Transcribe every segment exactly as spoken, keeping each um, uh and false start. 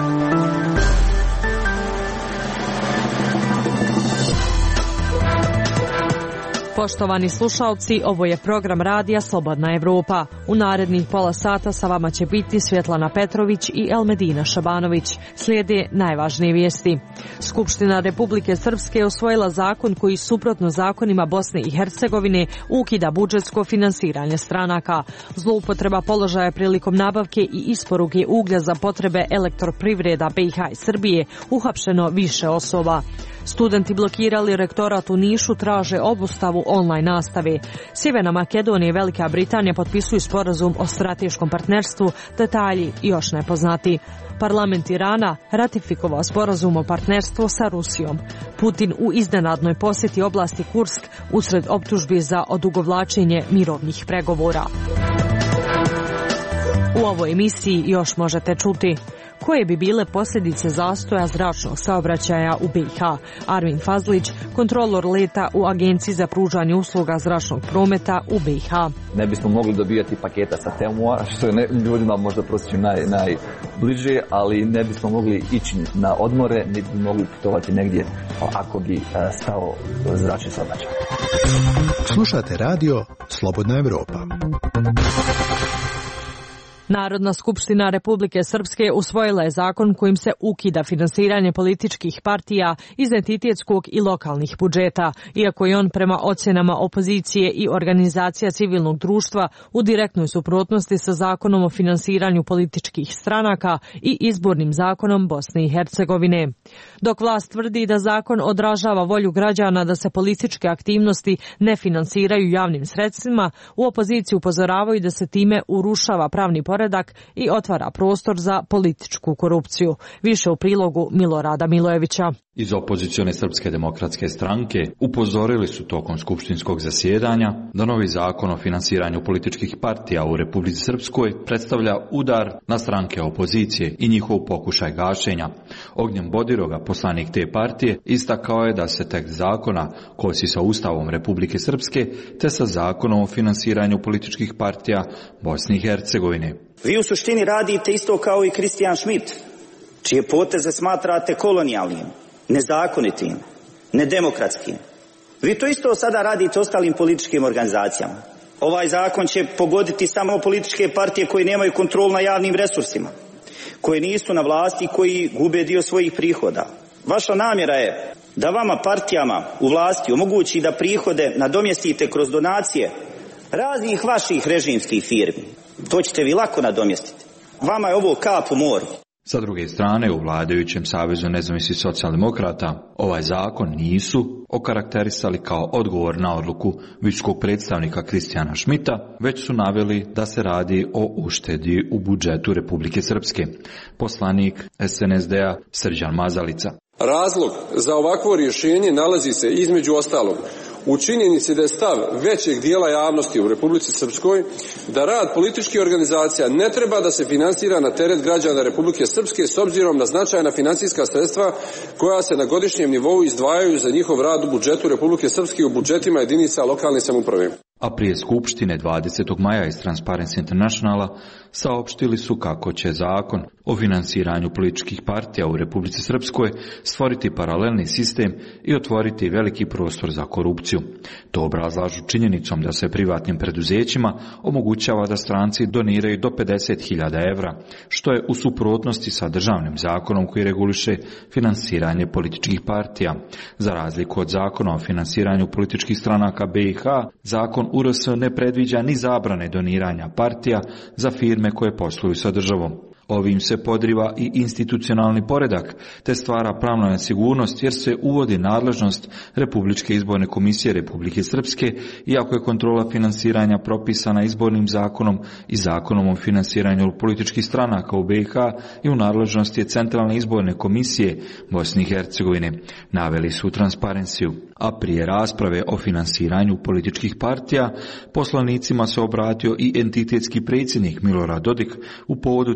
Poštovani slušalci, ovo je program radija Slobodna Evropa. U narednih pola sata sa vama će biti Svjetlana Petrović i Elmedina Šabanović. Slijede najvažnije vijesti. Skupština Republike Srpske usvojila zakon koji suprotno zakonima Bosne i Hercegovine ukida budžetsko finansiranje stranaka. Zloupotreba položaja prilikom nabavke i isporuke uglja za potrebe elektroprivreda B i H i Srbije, uhapšeno više osoba. Studenti blokirali rektorat u Nišu, traže obustavu online nastave. Sjeverna Makedonija i Velika Britanija potpisuju sporazum o strateškom partnerstvu, detalji još nepoznati. Parlament Irana ratifikovao sporazum o partnerstvu sa Rusijom. Putin u iznenadnoj posjeti oblasti Kursk usred optužbi za odugovlačenje mirovnih pregovora. U ovoj emisiji još možete čuti: koje bi bile posljedice zastoja zračnog saobraćaja u B i H? Armin Fazlić, kontrolor leta u Agenciji za pružanje usluga zračnog prometa u B i H. Ne bismo mogli dobijati paketa sa Temua, što je ne, ljudima možda prosjeći naj, najbliže, ali ne bismo mogli ići na odmore, niti bi mogli putovati negdje ako bi stao zračni saobraćaj. Slušate radio Slobodna Evropa. Narodna skupština Republike Srpske usvojila je zakon kojim se ukida finansiranje političkih partija iz entitetskog i lokalnih budžeta, iako je on prema ocjenama opozicije i organizacija civilnog društva u direktnoj suprotnosti sa zakonom o finansiranju političkih stranaka i izbornim zakonom Bosne i Hercegovine. Dok vlast tvrdi da zakon odražava volju građana da se političke aktivnosti ne finansiraju javnim sredstvima, u opoziciji upozoravaju da se time urušava pravni poredak i otvara prostor za političku korupciju. Više u prilogu Milorada Milojevića. Iz opozicione Srpske demokratske stranke upozorili su tokom skupštinskog zasjedanja da novi zakon o finansiranju političkih partija u Republici Srpskoj predstavlja udar na stranke opozicije i njihov pokušaj gašenja. Ognjen Bodiroga, poslanik te partije, istakao je da se tekst zakona kosi sa Ustavom Republike Srpske te sa zakonom o finansiranju političkih partija Bosne i Hercegovine. Vi u suštini radite isto kao i Kristijan Schmidt, čije poteze smatrate kolonijalnim, nezakonitim, nedemokratskim. Vi to isto sada radite ostalim političkim organizacijama. Ovaj zakon će pogoditi samo političke partije koje nemaju kontrol na javnim resursima, koje nisu na vlasti i koji gube dio svojih prihoda. Vaša namjera je da vama partijama u vlasti omogući da prihode nadomjestite kroz donacije raznih vaših režimskih firmi. To ćete vi lako nadomjestiti. Vama je ovo kap u moru. Sa druge strane, u vladajućem Savezu nezavisnih socijaldemokrata ovaj zakon nisu okarakterisali kao odgovor na odluku viškog predstavnika Kristijana Schmidta, već su naveli da se radi o uštedi u budžetu Republike Srpske. Poslanik S N S D-a Srđan Mazalica. Razlog za ovakvo rješenje nalazi se između ostalog u činjenici da je stav većeg dijela javnosti u Republici Srpskoj da rad političkih organizacija ne treba da se finansira na teret građana Republike Srpske s obzirom na značajna financijska sredstva koja se na godišnjem nivou izdvajaju za njihov rad u budžetu Republike Srpske i u budžetima jedinica lokalne samouprave. A prije Skupštine dvadesetog maja iz Transparency Internationala saopštili su kako će zakon o finansiranju političkih partija u Republici Srpskoj stvoriti paralelni sistem i otvoriti veliki prostor za korupciju. To obrazlažu činjenicom da se privatnim preduzećima omogućava da stranci doniraju do pedeset hiljada evra, što je u suprotnosti sa državnim zakonom koji reguliše finansiranje političkih partija. Za razliku od zakona o finansiranju političkih stranaka B i H, zakon U R S ne predviđa ni zabrane doniranja partija za firme koje posluju sa državom. Ovim se podriva i institucionalni poredak, te stvara pravna nesigurnost jer se uvodi nadležnost Republičke izborne komisije Republike Srpske, iako je kontrola finansiranja propisana izbornim zakonom i zakonom o finansiranju političkih stranaka u B i H i u nadležnosti je Centralne izborne komisije Bosne i Hercegovine, naveli su u Transparenciju. A prije rasprave o finansiranju političkih partija, poslanicima se obratio i entitetski predsjednik Milorad Dodik u povodu trideset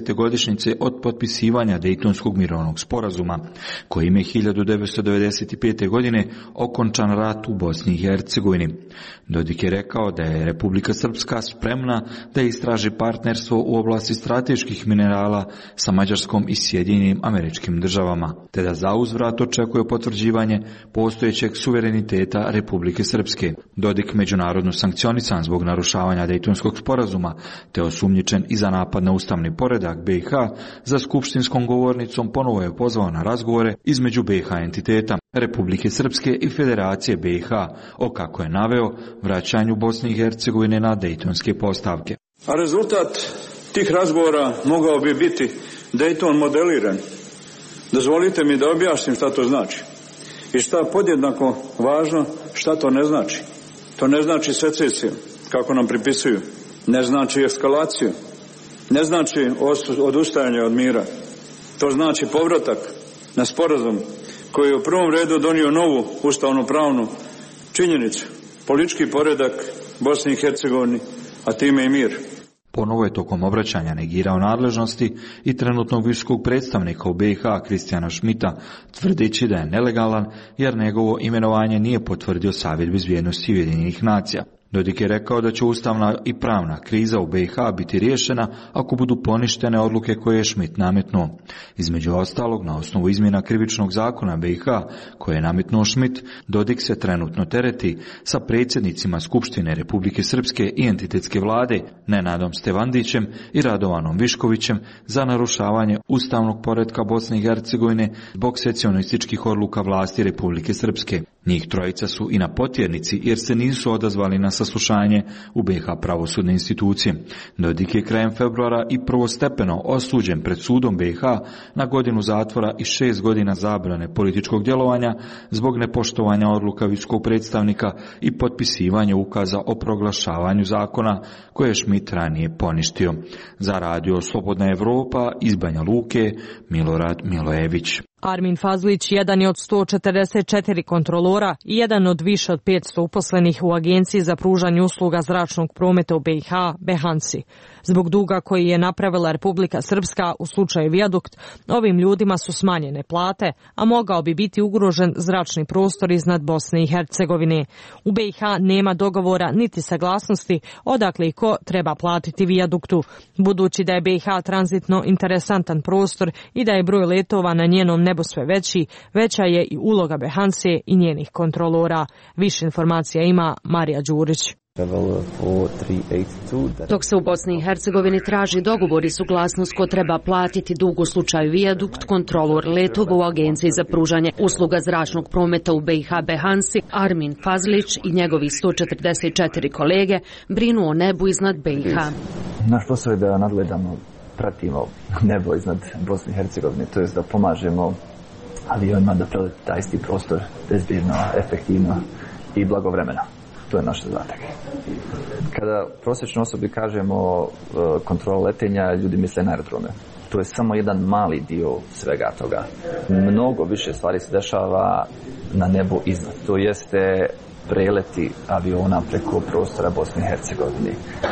desete godišnjice od potpisivanja Dejtonskog mirovnog sporazuma, kojim je hiljadu devetsto devedeset pete. godine okončan rat u Bosni i Hercegovini. Dodik je rekao da je Republika Srpska spremna da istraži partnerstvo u oblasti strateških minerala sa Mađarskom i Sjedinjenim Američkim Državama, te da zauzvrat očekuje potvrđivanje postojećeg suvereniteta Republike Srpske. Dodik međunarodno sankcionisan zbog narušavanja Dejtonskog sporazuma, te osumnjičen i za napad na ustavni poredak B i H, za skupštinskom govornicom ponovo je pozvao na razgovore između B i H entiteta, Republike Srpske i Federacije B i H, o, kako je naveo, vraćanju Bosne i Hercegovine na Dejtonske postavke. A rezultat tih razgovora mogao bi biti Dejton modeliran. Dozvolite mi da objasnim šta to znači. I šta podjednako važno, šta to ne znači. To ne znači secesiju, kako nam pripisuju. Ne znači eskalaciju. Ne znači odustajanje od mira. To znači povratak na sporazum koji je u prvom redu donio novu ustavno-pravnu činjenicu. Politički poredak Bosni i Hercegovini, a time i mir. Ponovo je tokom obraćanja negirao nadležnosti i trenutnog visokog predstavnika u B i H Kristijana Šmita, tvrdeći da je nelegalan jer njegovo imenovanje nije potvrdio Savjet bezbjednosti Ujedinjenih nacija. Dodik je rekao da će ustavna i pravna kriza u B i H biti riješena ako budu poništene odluke koje je Šmit nametnuo. Između ostalog, na osnovu izmjena krivičnog zakona B i H koje je nametnuo Šmit, Dodik se trenutno tereti sa predsjednicima Skupštine Republike Srpske i entitetske vlade Nenadom Stevandićem i Radovanom Viškovićem za narušavanje ustavnog poretka Bosne i Hercegovine zbog secesionističkih odluka vlasti Republike Srpske. Njih trojica su i na potjernici jer se nisu odazvali na saslušanje u B i H pravosudne institucije. Dodik je krajem februara i prvostepeno osuđen pred sudom B i H na godinu zatvora i šest godina zabrane političkog djelovanja zbog nepoštovanja odluka visokog predstavnika i potpisivanja ukaza o proglašavanju zakona koje je Šmit ranije poništio. Za radio Slobodna Evropa iz Banja Luke, Milorad Milojević. Armin Fazlić jedan je od sto četrdeset četiri kontrolora i jedan od više od petsto uposlenih u Agenciji za pružanje usluga zračnog prometa u B i H, Behansi. Zbog duga koji je napravila Republika Srpska u slučaju Vijadukt, ovim ljudima su smanjene plate, a mogao bi biti ugrožen zračni prostor iznad Bosne i Hercegovine. U B i H nema dogovora niti saglasnosti odakle i ko treba platiti Vijaduktu. Budući da je B i H tranzitno interesantan prostor i da je broj letova na njenom nebu sve veći, veća je i uloga Behanse i njenih kontrolora. Više informacija ima Marija Đurić. Dok se u Bosni i Hercegovini traži dogovor i suglasnost ko treba platiti dug u slučaju Vijadukt, kontrolor letova u Agenciji za pružanje usluga zračnog prometa u B i H Behansi, Armin Fazlić i njegovi sto četrdeset četiri kolege brinu o nebu iznad B i H. Naš posao je da nadgledamo, pratimo nebo iznad Bosne i Hercegovine, to je da pomažemo avionima da preleti taj isti prostor bezbjedno, efektivno i blagovremeno. To je naš zadatak. Kada prosječnoj osobi kažemo kontrola letenja, ljudi misle na aerodrome. To je samo jedan mali dio svega toga. Mnogo više stvari se dešava na nebu iznad. To jeste preleti aviona preko prostora Bosne i Hercegovine.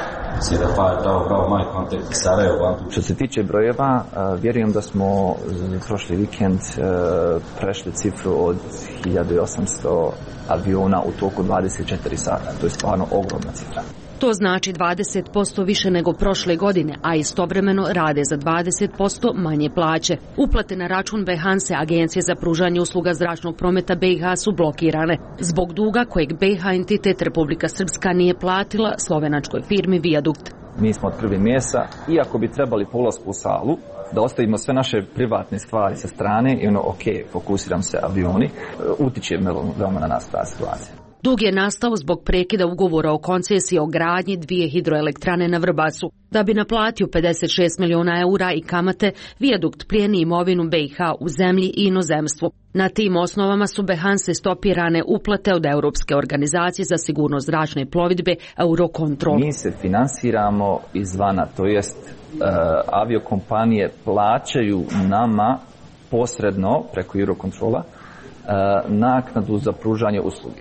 Što se tiče brojeva, vjerujem da smo prošli vikend prešli cifru od hiljadu osamsto aviona u toku dvadeset četiri sata. To je stvarno ogromna cifra. To znači dvadeset posto više nego prošle godine, a istovremeno rade za dvadeset posto manje plaće. Uplate na račun Behanse, Agencije za pružanje usluga zračnog prometa B i H, su blokirane zbog duga kojeg B i H entitet Republika Srpska nije platila slovenačkoj firmi Vijadukt. Mi smo od prvi mjesa, iako bi trebali po ulasku u salu da ostavimo sve naše privatne stvari sa strane i ono, ok, fokusiram se avioni, utiče veoma na nas ta situacija. Dug je nastao zbog prekida ugovora o koncesiji o gradnji dvije hidroelektrane na Vrbasu. Da bi naplatio pedeset šest miliona eura i kamate, Vijadukt plijeni imovinu B i H u zemlji i inozemstvu. Na tim osnovama su Behanse stopirane uplate od Europske organizacije za sigurnost zračne plovidbe Eurocontrol. Mi se finansiramo izvana, to jest uh, aviokompanije plaćaju nama posredno preko Eurocontrola uh, naknadu za pružanje usluge.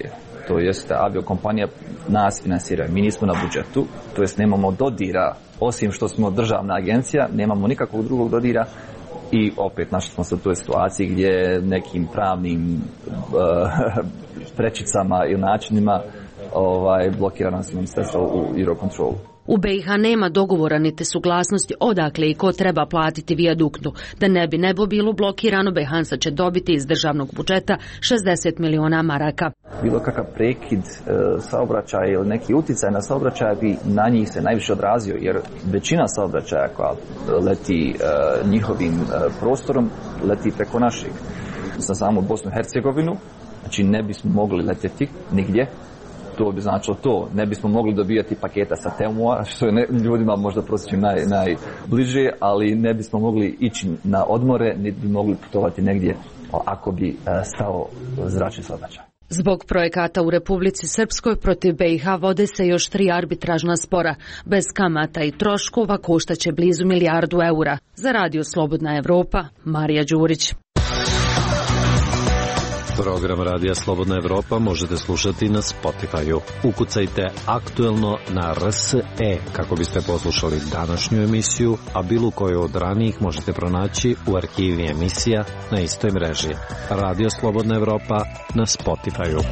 to jest aviokompanija nas finansira. Mi nismo na budžetu, to jest nemamo dodira, osim što smo državna agencija, nemamo nikakvog drugog dodira. I opet našli smo se u toj situaciji gdje nekim pravnim uh, prečicama i načinima ovaj, blokira nas ministarstvo u Eurocontrolu. U B i H nema dogovora niti suglasnosti odakle i ko treba platiti vijaduktu. Da ne bi nebo bilo blokirano, Behansa će dobiti iz državnog budžeta šezdeset miliona maraka. Bilo kakav prekid e, saobraćaja ili neki utjecaj na saobraćaj bi na njih se najviše odrazio, jer većina saobraćaja koja leti e, njihovim e, prostorom leti preko našeg. Za samu Bosnu i Hercegovinu, znači ne bismo mogli letjeti nigdje. To bi značilo to. Ne bismo mogli dobijati paketa sa Temua, što je ne, ljudima možda prosječno naj, najbliže, ali ne bismo mogli ići na odmore, niti bi mogli putovati negdje ako bi stao zračni saobraćaj. Zbog projekata u Republici Srpskoj protiv B i H vode se još tri arbitražna spora. Bez kamata i troškova koštaće blizu milijardu eura. Za Radio Slobodna Evropa, Marija Đurić. Program Radija Slobodna Evropa možete slušati na Spotify-u. Ukucajte aktuelno na R S E kako biste poslušali današnju emisiju, a bilo koju od ranijih možete pronaći u arhivi emisija na istoj mreži. Radio Slobodna Evropa na Spotify-u.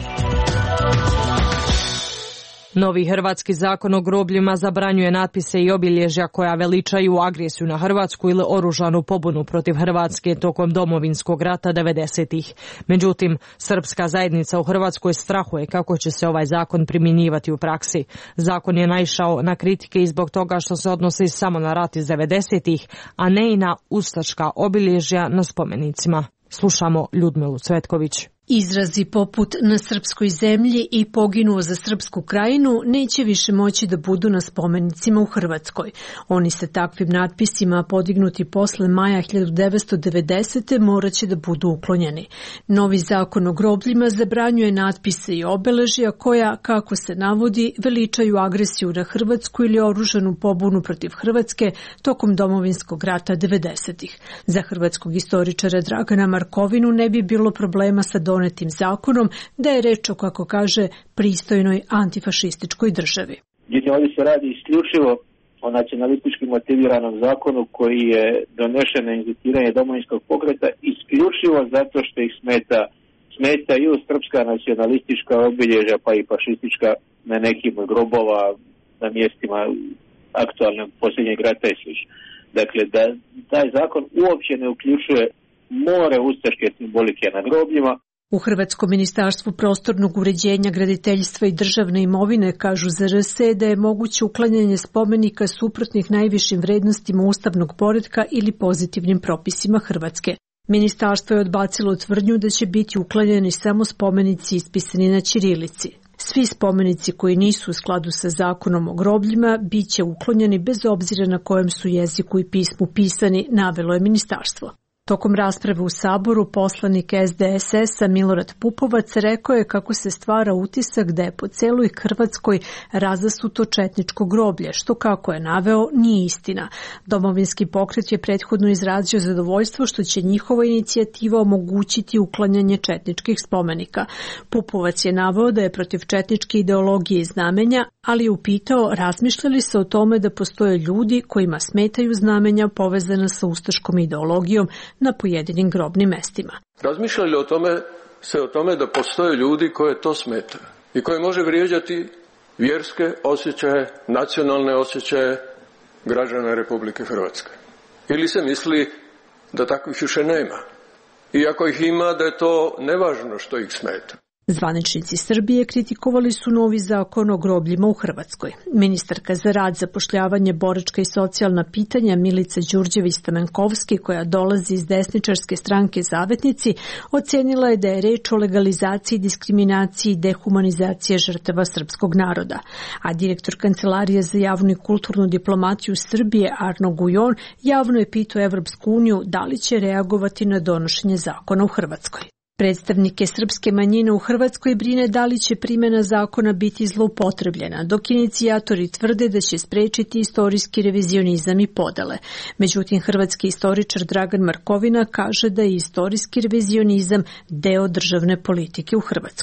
Novi hrvatski zakon o grobljima zabranjuje natpise i obilježja koja veličaju agresiju na Hrvatsku ili oružanu pobunu protiv Hrvatske tokom Domovinskog rata devedesetih. Međutim, srpska zajednica u Hrvatskoj strahuje kako će se ovaj zakon primjenjivati u praksi. Zakon je naišao na kritike i zbog toga što se odnosi samo na rat iz devedesetih, a ne i na ustaška obilježja na spomenicima. Slušamo Ljudmilu Cvetković. Izrazi poput na srpskoj zemlji i poginuo za srpsku krajinu neće više moći da budu na spomenicima u Hrvatskoj. Oni se takvim natpisima podignuti posle maja hiljadu devetsto devedesete morat će da budu uklonjeni. Novi zakon o grobljima zabranjuje natpise i obeležja koja, kako se navodi, veličaju agresiju na Hrvatsku ili oružanu pobunu protiv Hrvatske tokom Domovinskog rata devedesetih. Za hrvatskog istoričara Dragana Markovinu ne bi bilo problema sa donetim zakonom da je reč o, kako kaže, pristojnoj antifašističkoj državi. Ovdje se radi isključivo o nacionalistički motiviranom zakonu koji je donešen na inzistiranje domovinskog pokreta isključivo zato što ih smeta smetaju srpska nacionalistička obilježja pa i fašistička na nekim grobova na mjestima aktualnog posljednjeg rata i slično. Dakle, da taj zakon uopće ne uključuje more ustaške simbolike na grobljima. U Hrvatskom ministarstvu prostornog uređenja, graditeljstva i državne imovine kažu za R S E da je moguće uklanjanje spomenika suprotnih najvišim vrednostima ustavnog poretka ili pozitivnim propisima Hrvatske. Ministarstvo je odbacilo tvrdnju da će biti uklanjani samo spomenici ispisani na ćirilici. Svi spomenici koji nisu u skladu sa zakonom o grobljima bit će uklonjeni bez obzira na kojem su jeziku i pismu pisani, navelo je ministarstvo. Tokom rasprave u Saboru poslanik S D S S-a Milorad Pupovac rekao je kako se stvara utisak da je po celoj Hrvatskoj razasuto četničko groblje, što, kako je naveo, nije istina. Domovinski pokret je prethodno izrazio zadovoljstvo što će njihova inicijativa omogućiti uklanjanje četničkih spomenika. Pupovac je naveo da je protiv četničke ideologije i znamenja, ali je upitao razmišljali se o tome da postoje ljudi kojima smetaju znamenja povezana sa ustaškom ideologijom na pojedinim grobnim mestima. Razmišljali o tome, se o tome da postoje ljudi koje to smeta i koje može vrijeđati vjerske osjećaje, nacionalne osjećaje građana Republike Hrvatske. Ili se misli da takvih više nema. I ako ih ima, da je to nevažno što ih smeta. Zvaničnici Srbije kritikovali su novi zakon o grobljima u Hrvatskoj. Ministarka za rad, zapošljavanje, boračka i socijalna pitanja Milica Đurđević-Stamenkovski, koja dolazi iz desničarske stranke Zavetnici, ocenila je da je reč o legalizaciji, diskriminaciji i dehumanizaciji žrtava srpskog naroda. A direktor Kancelarije za javnu i kulturnu diplomaciju Srbije Arno Gujon javno je pitao Evropsku uniju da li će reagovati na donošenje zakona u Hrvatskoj. Predstavnike srpske manjine u Hrvatskoj brine da li će primjena zakona biti zloupotrebljena, dok inicijatori tvrde da će sprečiti istorijski revizionizam i podele. Međutim, hrvatski istoričar Dragan Markovina kaže da je istorijski revizionizam deo državne politike u Hrvatskoj.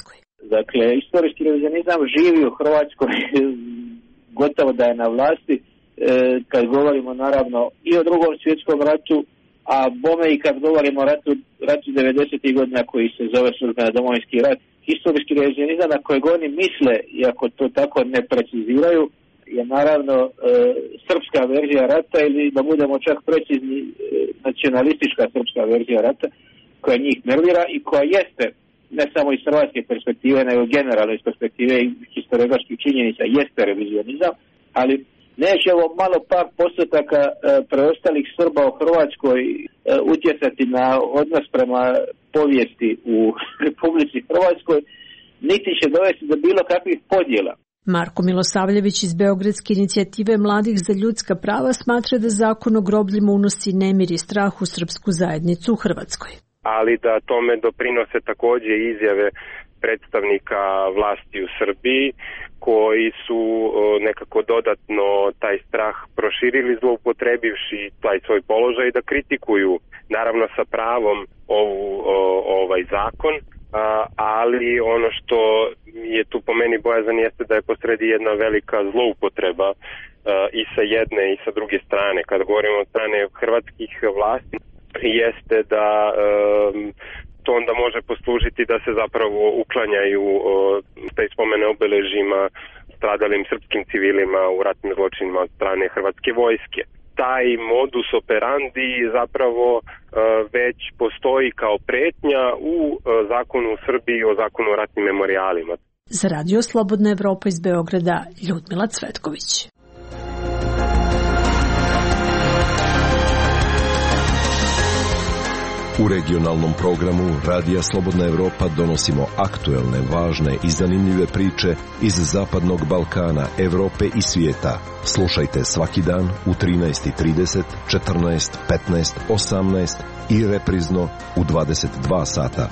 Dakle, istorijski revizionizam živi u Hrvatskoj, gotovo da je na vlasti, kad govorimo naravno i o Drugom svjetskom ratu, a bome i kad govorimo o ratu, ratu devedesetih godina koji se zove službeno Domovinski rat. Historijski revizionizam na kojeg oni misle, iako to tako ne preciziraju, je naravno e, srpska verzija rata, ili da budemo čak precizni, e, nacionalistička srpska verzija rata, koja njih nervira i koja jeste, ne samo iz hrvatske perspektive, nego generalno iz perspektive historiografskih činjenica, jeste revizionizam, ali neće ovo malo par postotaka e, preostalih Srba u Hrvatskoj e, utjecati na odnos prema povijesti u Republici Hrvatskoj, niti će dovesti do bilo kakvih podjela. Marko Milosavljević iz Beogradske inicijative Mladih za ljudska prava smatra da zakon o grobljima unosi nemir i strah u srpsku zajednicu u Hrvatskoj. Ali da tome doprinose također izjave predstavnika vlasti u Srbiji koji su nekako dodatno taj strah proširili zloupotrebivši taj svoj položaj da kritikuju naravno sa pravom ovu, ovaj zakon, ali ono što je tu po meni bojazan jeste da je posredi jedna velika zloupotreba i sa jedne i sa druge strane. Kada govorimo od strane hrvatskih vlasti jeste da to onda može poslužiti da se zapravo uklanjaju taj spomene obeležima stradalim srpskim civilima u ratnim zločinima od strane hrvatske vojske. Taj modus operandi zapravo već postoji kao pretnja u zakonu u Srbiji o zakonu o ratnim memorijalima. Za Radio Slobodna Evropa iz Beograda, Ljudmila Cvetković. U regionalnom programu Radija Slobodna Evropa donosimo aktuelne, važne i zanimljive priče iz Zapadnog Balkana, Evrope i svijeta. Slušajte svaki dan u trinaest i trideset, četrnaest, petnaest, osamnaest i reprizno u dvadeset dva sata.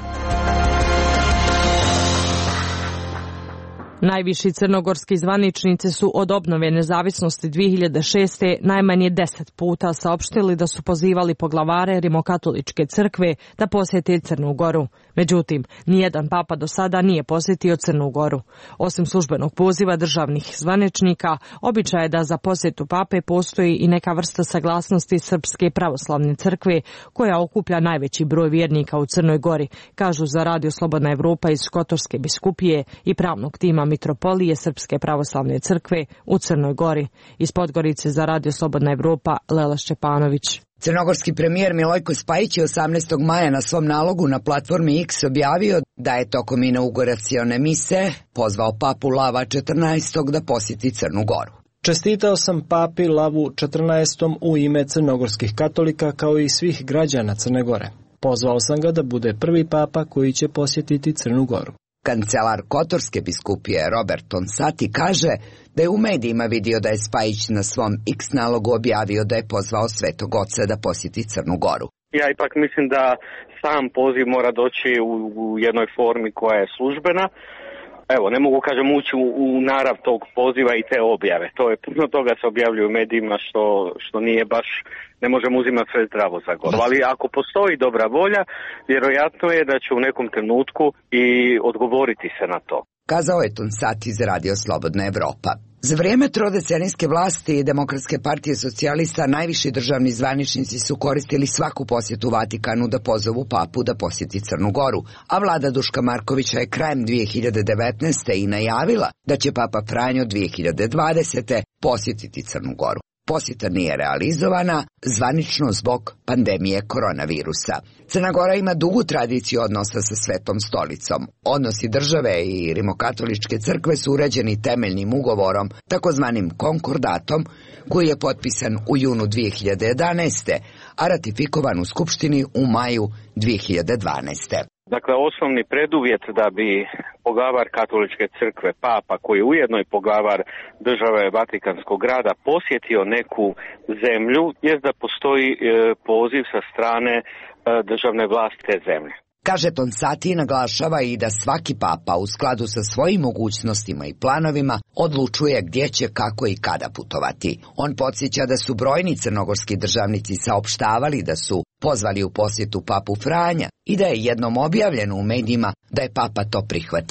Najviši crnogorski zvaničnici su od obnove nezavisnosti dvije hiljade šeste. najmanje deset puta saopštili da su pozivali poglavare Rimokatoličke crkve da posjete Crnu Goru. Međutim, nijedan papa do sada nije posjetio Crnu Goru. Osim službenog poziva državnih zvaničnika, običaj je da za posjetu pape postoji i neka vrsta saglasnosti Srpske pravoslavne crkve, koja okuplja najveći broj vjernika u Crnoj Gori, kažu za Radio Slobodna Evropa iz Kotorske biskupije i pravnog tima Mitropolije Srpske pravoslavne crkve u Crnoj Gori. Iz Podgorice za Radio Slobodna Evropa, Lela Šćepanović. Crnogorski premijer Milojko Spajić je osamnaestog maja na svom nalogu na platformi X objavio da je tokom inauguracione mise pozvao papu Lava četrnaestog da posjeti Crnu Goru. Čestitao sam papi Lavu četrnaestom u ime crnogorskih katolika kao i svih građana Crne Gore. Pozvao sam ga da bude prvi papa koji će posjetiti Crnu Goru. Kancelar Kotorske biskupije Robert Tonsati kaže da je u medijima vidio da je Spajić na svom X nalogu objavio da je pozvao Svetog Oca da posjeti Crnu Goru. Ja ipak mislim da sam poziv mora doći u, u jednoj formi koja je službena. Evo, ne mogu, kažem, ući u, u narav tog poziva i te objave. To je puno toga se objavljuje u medijima što, što nije baš, ne možemo uzimati sve zdravo za gotovo. Ali ako postoji dobra volja, vjerojatno je da će u nekom trenutku i odgovoriti se na to. Kazao je Tonsati za Radio Slobodna Evropa. Za vrijeme trodecenijske vlasti Demokratske partije socijalista najviši državni zvaničnici su koristili svaku posjetu Vatikanu da pozovu papu da posjeti Crnu Goru, a vlada Duška Markovića je krajem dvije hiljade devetnaeste. i najavila da će papa Franjo dvije hiljade dvadesete. posjetiti Crnu Goru. Posjeta nije realizovana, zvanično zbog pandemije koronavirusa. Crna Gora ima dugu tradiciju odnosa sa Svetom stolicom. Odnosi države i Rimokatoličke crkve su uređeni temeljnim ugovorom, takozvanim konkordatom, koji je potpisan u junu dvije hiljade jedanaeste. a ratifikovan u Skupštini u maju dvije hiljade dvanaeste. Dakle, osnovni preduvjet da bi poglavar Katoličke crkve, papa, koji je ujedno i poglavar države Vatikanskog grada, posjetio neku zemlju, jest da postoji e, poziv sa strane e, državne vlasti te zemlje. Kaže Tonsati, naglašava i da svaki papa u skladu sa svojim mogućnostima i planovima odlučuje gdje će, kako i kada putovati. On podsjeća da su brojni crnogorski državnici saopštavali da su pozvali u posjetu papu Franja i da je jednom objavljeno u medijima da je papa to prihvatio.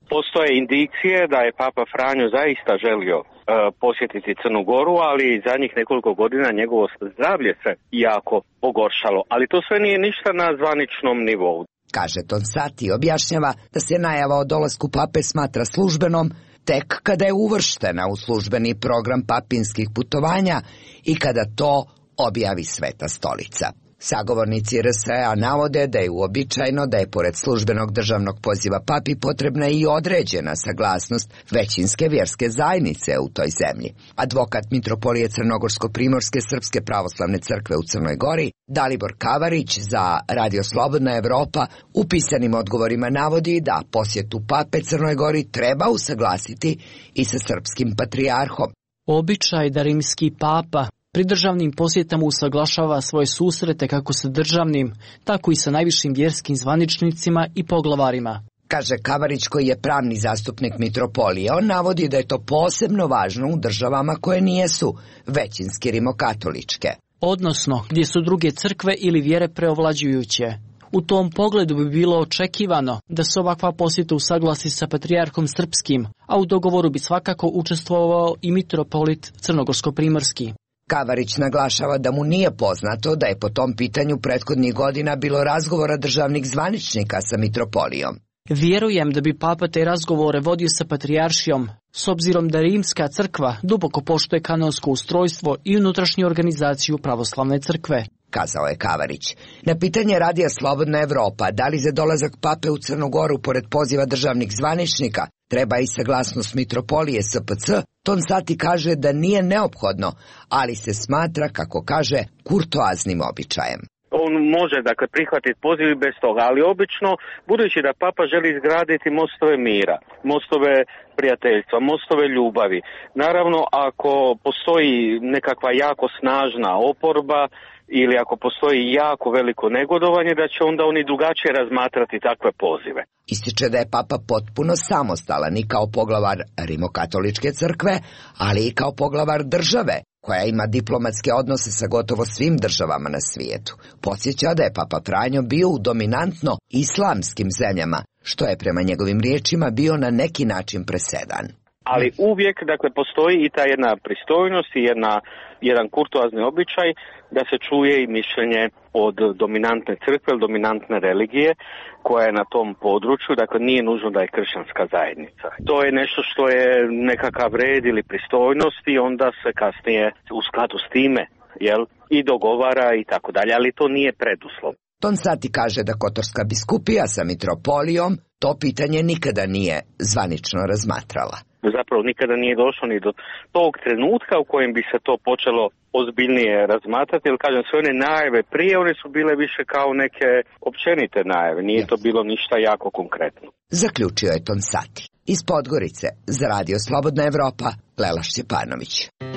Postoje indicije da je Papa Franjo zaista želio uh, posjetiti Crnu Goru, ali zadnjih nekoliko godina njegovo zdravlje se jako pogoršalo. Ali to sve nije ništa na zvaničnom nivou. Kaže Tonsati, objašnjava da se najava o dolasku pape smatra službenom tek kada je uvrštena u službeni program papinskih putovanja i kada to objavi Sveta stolica. Sagovornici R S E-a navode da je uobičajeno da je pored službenog državnog poziva papi potrebna i određena saglasnost većinske vjerske zajednice u toj zemlji. Advokat mitropolije Crnogorsko-primorske Srpske pravoslavne crkve u Crnoj Gori, Dalibor Kavarić za Radio Slobodna Evropa, u pisanim odgovorima navodi da posjetu pape Crnoj Gori treba usaglasiti i sa srpskim patrijarhom. Običaj da rimski papa pri državnim posjetama usaglašava svoje susrete kako sa državnim, tako i sa najvišim vjerskim zvaničnicima i poglavarima. Kaže Kavarić, koji je pravni zastupnik mitropolije. On navodi da je to posebno važno u državama koje nijesu većinski rimokatoličke. Odnosno, gdje su druge crkve ili vjere preovlađujuće. U tom pogledu bi bilo očekivano da se ovakva posjeta usaglasi sa patrijarhom srpskim, a u dogovoru bi svakako učestvovao i mitropolit Crnogorsko-primorski. Kavarić naglašava da mu nije poznato da je po tom pitanju prethodnih godina bilo razgovora državnih zvaničnika sa mitropolijom. Vjerujem da bi papa te razgovore vodio sa patrijaršijom, s obzirom da Rimska crkva duboko poštuje kanonsko ustrojstvo i unutrašnju organizaciju pravoslavne crkve, kazao je Kavarić. Na pitanje Radija Slobodna Evropa, da li za dolazak pape u Crnu Goru pored poziva državnih zvaničnika treba i saglasnost mitropolije S P C, Tonsati kaže da nije neophodno, ali se smatra, kako kaže, kurtoaznim običajem. On može, dakle, prihvatiti poziv bez toga, ali obično, budući da papa želi izgraditi mostove mira, mostove prijateljstva, mostove ljubavi. Naravno, ako postoji nekakva jako snažna oporba ili ako postoji jako veliko negodovanje, da će onda oni drugačije razmatrati takve pozive. Ističe da je papa potpuno samostalan i kao poglavar Rimokatoličke crkve, ali i kao poglavar države, koja ima diplomatske odnose sa gotovo svim državama na svijetu. Podsjeća da je Papa Franjo bio u dominantno islamskim zemljama, što je prema njegovim riječima bio na neki način presedan. Ali uvijek, dakle, postoji i ta jedna pristojnost i jedna, jedan kurtoazni običaj da se čuje i mišljenje od dominantne crkve ili dominantne religije koja je na tom području, dakle nije nužno da je kršćanska zajednica. To je nešto što je nekakav red ili pristojnost i onda se kasnije u skladu s time, jel, i dogovara i tako dalje, ali to nije preduslov. Tonsati kaže da Kotorska biskupija sa mitropolijom to pitanje nikada nije zvanično razmatrala. Zapravo nikada nije došlo ni do tog trenutka u kojem bi se to počelo ozbiljnije razmatrati, jer kažem, sve one najave prije, one su bile više kao neke općenite najave, nije to bilo ništa jako konkretno. Zaključio je Tonsati. Iz Podgorice, za Radio Slobodna Evropa, Lela Šćepanović.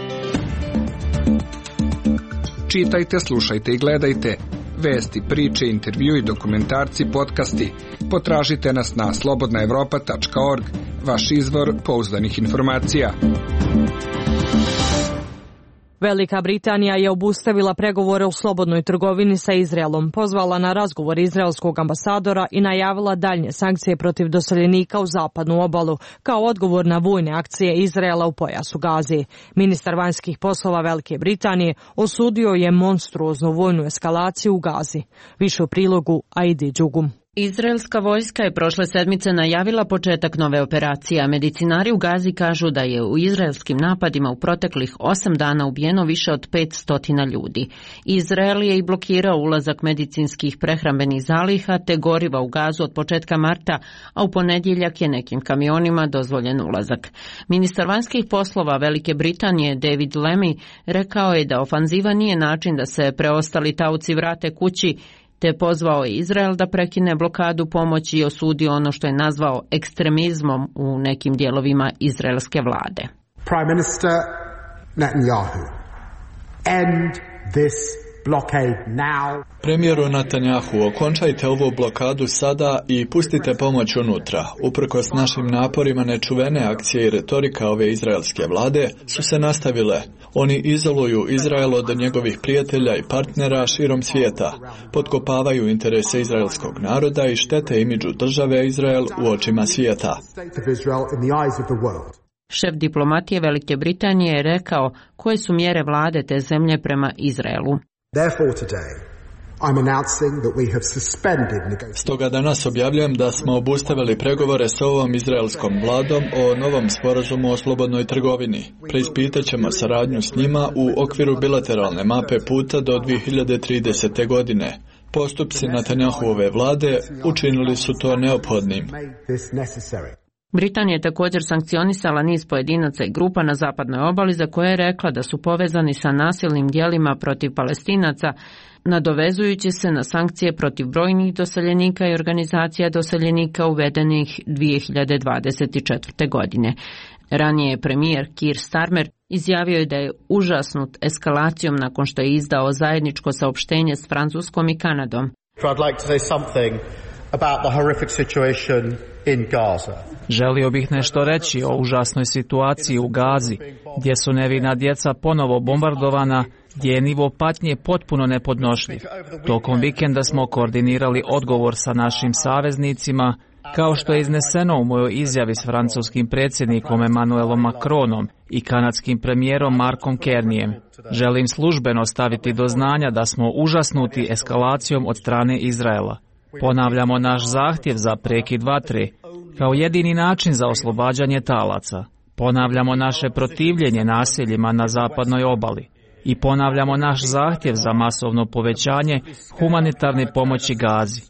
Čitajte, slušajte i gledajte vesti, priče, intervju i dokumentarci, podcasti. Potražite nas na slobodna evropa tačka org, vaš izvor pouzdanih informacija. Velika Britanija je obustavila pregovore o slobodnoj trgovini sa Izraelom, pozvala na razgovor izraelskog ambasadora i najavila daljnje sankcije protiv doseljenika u zapadnu obalu, kao odgovor na vojne akcije Izraela u pojasu Gaze. Ministar vanjskih poslova Velike Britanije osudio je monstruoznu vojnu eskalaciju u Gazi. Više u prilogu Aidi Đugum. Izraelska vojska je prošle sedmice najavila početak nove operacije, a medicinari u Gazi kažu da je u izraelskim napadima u proteklih osam dana ubijeno više od petsto ljudi. Izrael je i blokirao ulazak medicinskih prehrambenih zaliha te goriva u Gazu od početka marta, a u ponedjeljak je nekim kamionima dozvoljen ulazak. Ministar vanjskih poslova Velike Britanije David Lammy rekao je da ofanziva nije način da se preostali taoci vrate kući, te pozvao je Izrael da prekine blokadu pomoći i osudio ono što je nazvao ekstremizmom u nekim dijelovima izraelske vlade. Prime Minister Netanyahu, end this Premijeru Netanjahu, okončajte ovu blokadu sada i pustite pomoć unutra. Uprkos našim naporima, nečuvene akcije i retorika ove izraelske vlade su se nastavile. Oni izoluju Izrael od njegovih prijatelja i partnera širom svijeta, potkopavaju interese izraelskog naroda i štete imidžu države Izrael u očima svijeta. Šef diplomatije Velike Britanije je rekao koje su mjere vlade te zemlje prema Izraelu. Stoga danas objavljujem da smo obustavili pregovore s ovom izraelskom vladom o novom sporazumu o slobodnoj trgovini. Preispitat ćemo saradnju s njima u okviru bilateralne mape puta do dvije hiljade tridesete. godine. Postupci Netanjahuove vlade učinili su to neophodnim. Britanija je također sankcionisala niz pojedinaca i grupa na zapadnoj obali za koje je rekla da su povezani sa nasilnim djelima protiv Palestinaca, nadovezujući se na sankcije protiv brojnih doseljenika i organizacija doseljenika uvedenih dvije hiljade dvadeset četvrte. godine. Ranije je premijer Keir Starmer izjavio je da je užasnut eskalacijom nakon što je izdao zajedničko saopštenje s Francuskom i Kanadom. Želio bih nešto reći o užasnoj situaciji u Gazi, gdje su nevina djeca ponovo bombardovana, gdje je nivo patnje potpuno nepodnošljiv. Tokom vikenda smo koordinirali odgovor sa našim saveznicima, kao što je izneseno u mojoj izjavi s francuskim predsjednikom Emmanuelom Macronom i kanadskim premijerom Markom Carneyem. Želim službeno staviti do znanja da smo užasnuti eskalacijom od strane Izraela. Ponavljamo naš zahtjev za prekid vatre kao jedini način za oslobađanje talaca. Ponavljamo naše protivljenje naseljima na zapadnoj obali. I ponavljamo naš zahtjev za masovno povećanje humanitarne pomoći Gazi.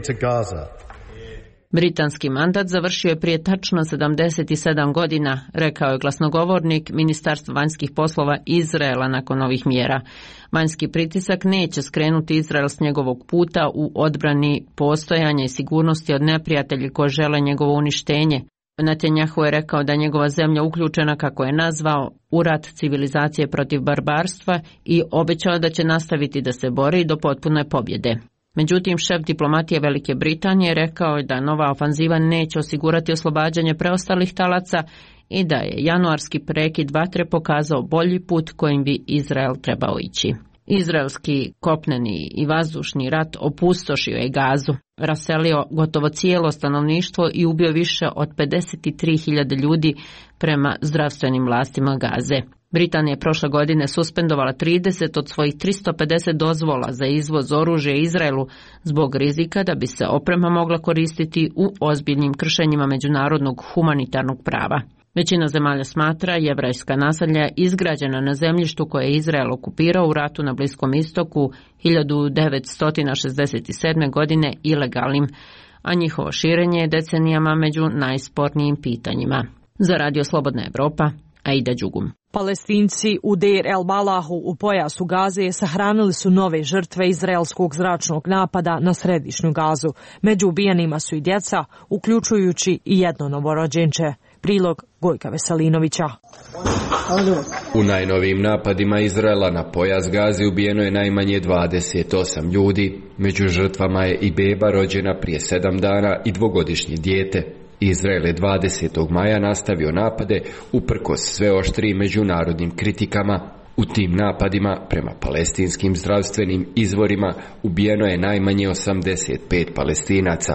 Britanski mandat završio je prije tačno sedamdeset sedam godina, rekao je glasnogovornik Ministarstva vanjskih poslova Izraela nakon ovih mjera. Vanjski pritisak neće skrenuti Izrael s njegovog puta u odbrani postojanja i sigurnosti od neprijatelji koji žele njegovo uništenje. Netanjahu je rekao da njegova zemlja uključena, kako je nazvao, u rat civilizacije protiv barbarstva i obećao da će nastaviti da se bori do potpune pobjede. Međutim, šef diplomatije Velike Britanije rekao je da nova ofanziva neće osigurati oslobađanje preostalih talaca i da je januarski prekid vatre pokazao bolji put kojim bi Izrael trebao ići. Izraelski kopneni i vazdušni rat opustošio je Gazu, raselio gotovo cijelo stanovništvo i ubio više od pedeset tri hiljade ljudi prema zdravstvenim vlastima Gaze. Britanija je prošle godine suspendovala trideset od svojih tristo pedeset dozvola za izvoz oružja Izraelu zbog rizika da bi se oprema mogla koristiti u ozbiljnim kršenjima međunarodnog humanitarnog prava. Većina zemalja smatra jevrejska naselja izgrađena na zemljištu koje je Izrael okupirao u ratu na Bliskom istoku hiljadu devetsto šezdeset sedme. godine ilegalnim, a njihovo širenje je decenijama među najspornijim pitanjima. Za Radio Slobodna Evropa, Aida Đugum. Palestinci u Deir el Balahu u pojasu Gaze sahranili su nove žrtve izraelskog zračnog napada na središnju Gazu. Među ubijenima su i djeca, uključujući i jedno novorođenče. Prilog Gojka Veselinovića. U najnovijim napadima Izraela na pojas Gaze ubijeno je najmanje dvadeset osam ljudi. Među žrtvama je i beba rođena prije sedam dana i dvogodišnje dijete. Izrael je dvadesetog maja nastavio napade uprkos sve oštrijim međunarodnim kritikama. U tim napadima, prema palestinskim zdravstvenim izvorima, ubijeno je najmanje osamdeset pet Palestinaca.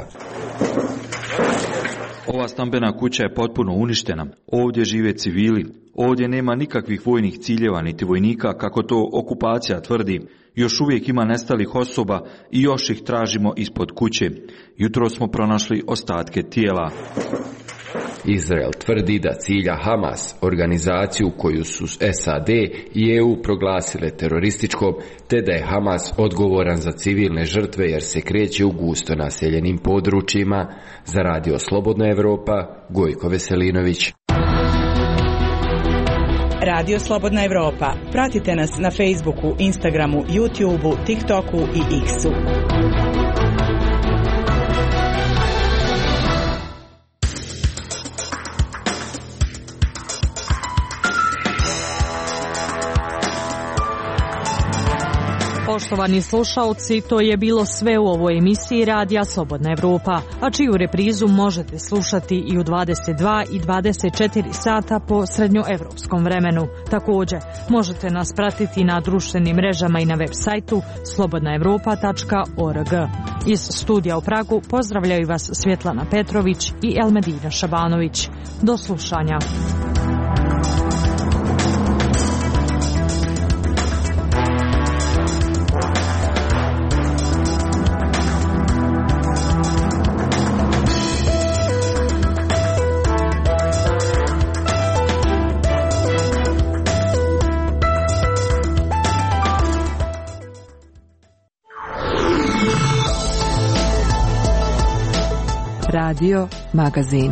Ova stambena kuća je potpuno uništena. Ovdje žive civili. Ovdje nema nikakvih vojnih ciljeva niti vojnika, kako to okupacija tvrdi. Još uvijek ima nestalih osoba i još ih tražimo ispod kuće. Jutro smo pronašli ostatke tijela. Izrael tvrdi da cilja Hamas, organizaciju koju su S A D i E U proglasile terorističkom, te da je Hamas odgovoran za civilne žrtve jer se kreće u gusto naseljenim područjima. Za Radio Slobodna Evropa, Gojko Veselinović. Radio Slobodna Evropa. Pratite nas na Facebooku, Instagramu, YouTubeu, TikToku i X-u. Poštovani slušaoci, to je bilo sve u ovoj emisiji Radija Slobodna Evropa, a čiju reprizu možete slušati i u dvadeset dva i dvadeset četiri sata po srednjoevropskom vremenu. Također, možete nas pratiti na društvenim mrežama i na web sajtu slobodna evropa tačka org. Iz studija u Pragu pozdravljaju vas Svjetlana Petrović i Elmedina Šabanović. Do slušanja. Radio Magazin.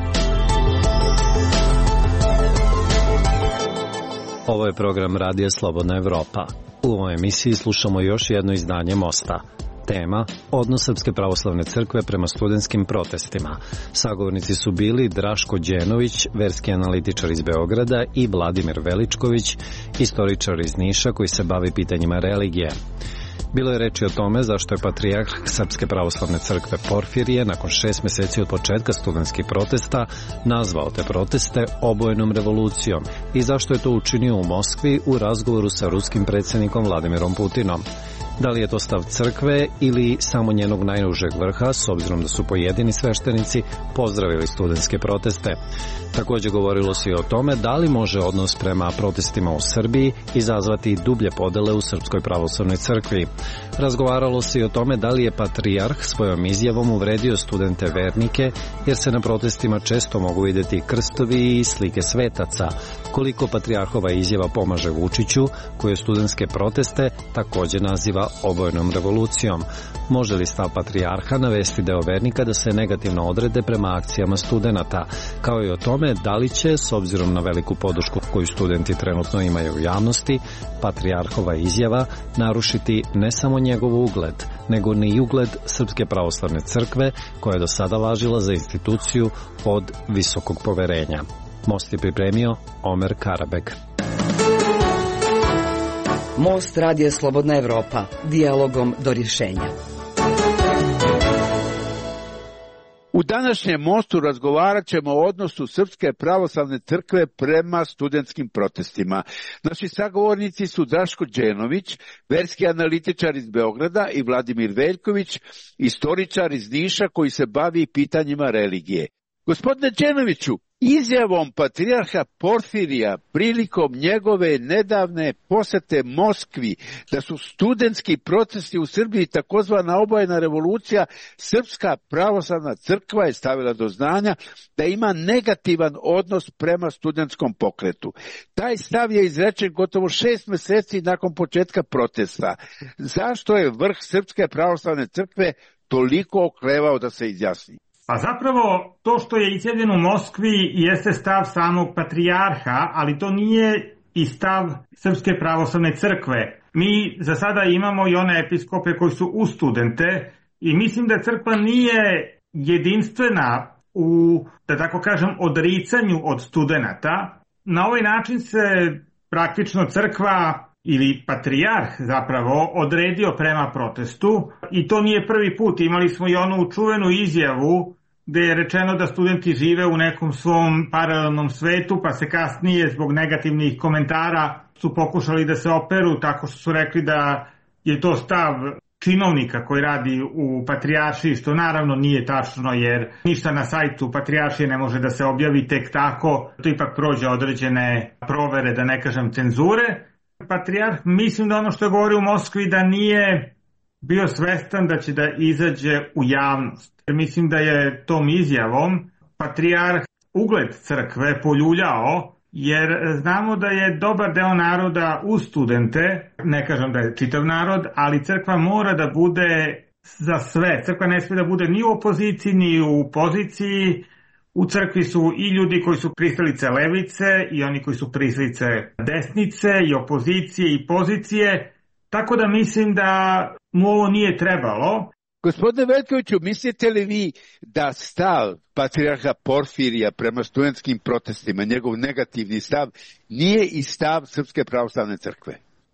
Ovo je program Radija Slobodna Evropa. U ovoj emisiji slušamo još jedno izdanje Mosta. Tema – odnos Srpske pravoslavne crkve prema studentskim protestima. Sagovornici su bili Draško Đenović, verski analitičar iz Beograda, i Vladimir Veličković, istoričar iz Niša koji se bavi pitanjima religije. Bilo je reči o tome zašto je patrijarh Srpske pravoslavne crkve Porfirije nakon šest mjeseci od početka studentskih protesta nazvao te proteste obojenom revolucijom i zašto je to učinio u Moskvi u razgovoru sa ruskim predsjednikom Vladimirom Putinom. Da li je to stav crkve ili samo njenog najužeg vrha, s obzirom da su pojedini sveštenici pozdravili studentske proteste. Također govorilo se i o tome da li može odnos prema protestima u Srbiji izazvati dublje podele u Srpskoj pravoslavnoj crkvi. Razgovaralo se i o tome da li je patrijarh svojom izjavom uvredio studente vernike, jer se na protestima često mogu vidjeti krstovi i slike svetaca. Koliko patrijarhova izjava pomaže Vučiću, koji studentske proteste također naziva obojenom revolucijom. Može li stav patrijarha navesti deo vernika da se negativno odrede prema akcijama studenata, kao i o tome da li će, s obzirom na veliku podršku koju studenti trenutno imaju u javnosti, patrijarhova izjava narušiti ne samo njegov ugled, nego ni ugled Srpske pravoslavne crkve, koja je do sada važila za instituciju od visokog poverenja. Most je pripremio Omer Karabek. Most Radija Slobodna Evropa, dijalogom do rješenja. U današnjem Mostu razgovarat ćemo o odnosu Srpske pravoslavne crkve prema studentskim protestima. Naši sagovornici su Draško Đenović, verski analitičar iz Beograda, i Vladimir Veljković, istoričar iz Niša koji se bavi pitanjima religije. Gospodine Đenoviću, izjavom patrijarha Porfirija prilikom njegove nedavne posete Moskvi da su studentski protesti u Srbiji takozvana obojena revolucija, Srpska pravoslavna crkva je stavila do znanja da ima negativan odnos prema studentskom pokretu. Taj stav je izrečen gotovo šest mjeseci nakon početka protesta. Zašto je vrh Srpske pravoslavne crkve toliko oklevao da se izjasni? Pa zapravo to što je izjavljeno u Moskvi jeste stav samog patrijarha, ali to nije i stav Srpske pravoslavne crkve. Mi za sada imamo i one episkope koji su u studente i mislim da crkva nije jedinstvena u, da tako kažem, odricanju od studenata. Na ovaj način se praktično crkva ili patrijarh zapravo odredio prema protestu i to nije prvi put. Imali smo i onu čuvenu izjavu gdje je rečeno da studenti žive u nekom svom paralelnom svetu, pa se kasnije zbog negativnih komentara su pokušali da se operu tako što su rekli da je to stav činovnika koji radi u patrijaršiji, što naravno nije tačno jer ništa na sajtu patrijaršije ne može da se objavi tek tako, to ipak prođe određene provere, da ne kažem cenzure. Patrijarh, mislim da ono što je govorio u Moskvi da nije bio svestan da će da izađe u javnost. Mislim da je tom izjavom patrijarh ugled crkve poljuljao, jer znamo da je dobar deo naroda uz studente, ne kažem da je čitav narod, ali crkva mora da bude za sve. Crkva ne smije da bude ni u opoziciji, ni u poziciji. U crkvi su i ljudi koji su pristalice levice i oni koji su pristalice desnice i opozicije i pozicije, tako da mislim da mu ovo nije trebalo. Gospodine Veljkoviću, mislite li vi da stav patrijarha Porfirija prema studentskim protestima, njegov negativni stav, nije i stav Srpske pravoslavne crkve?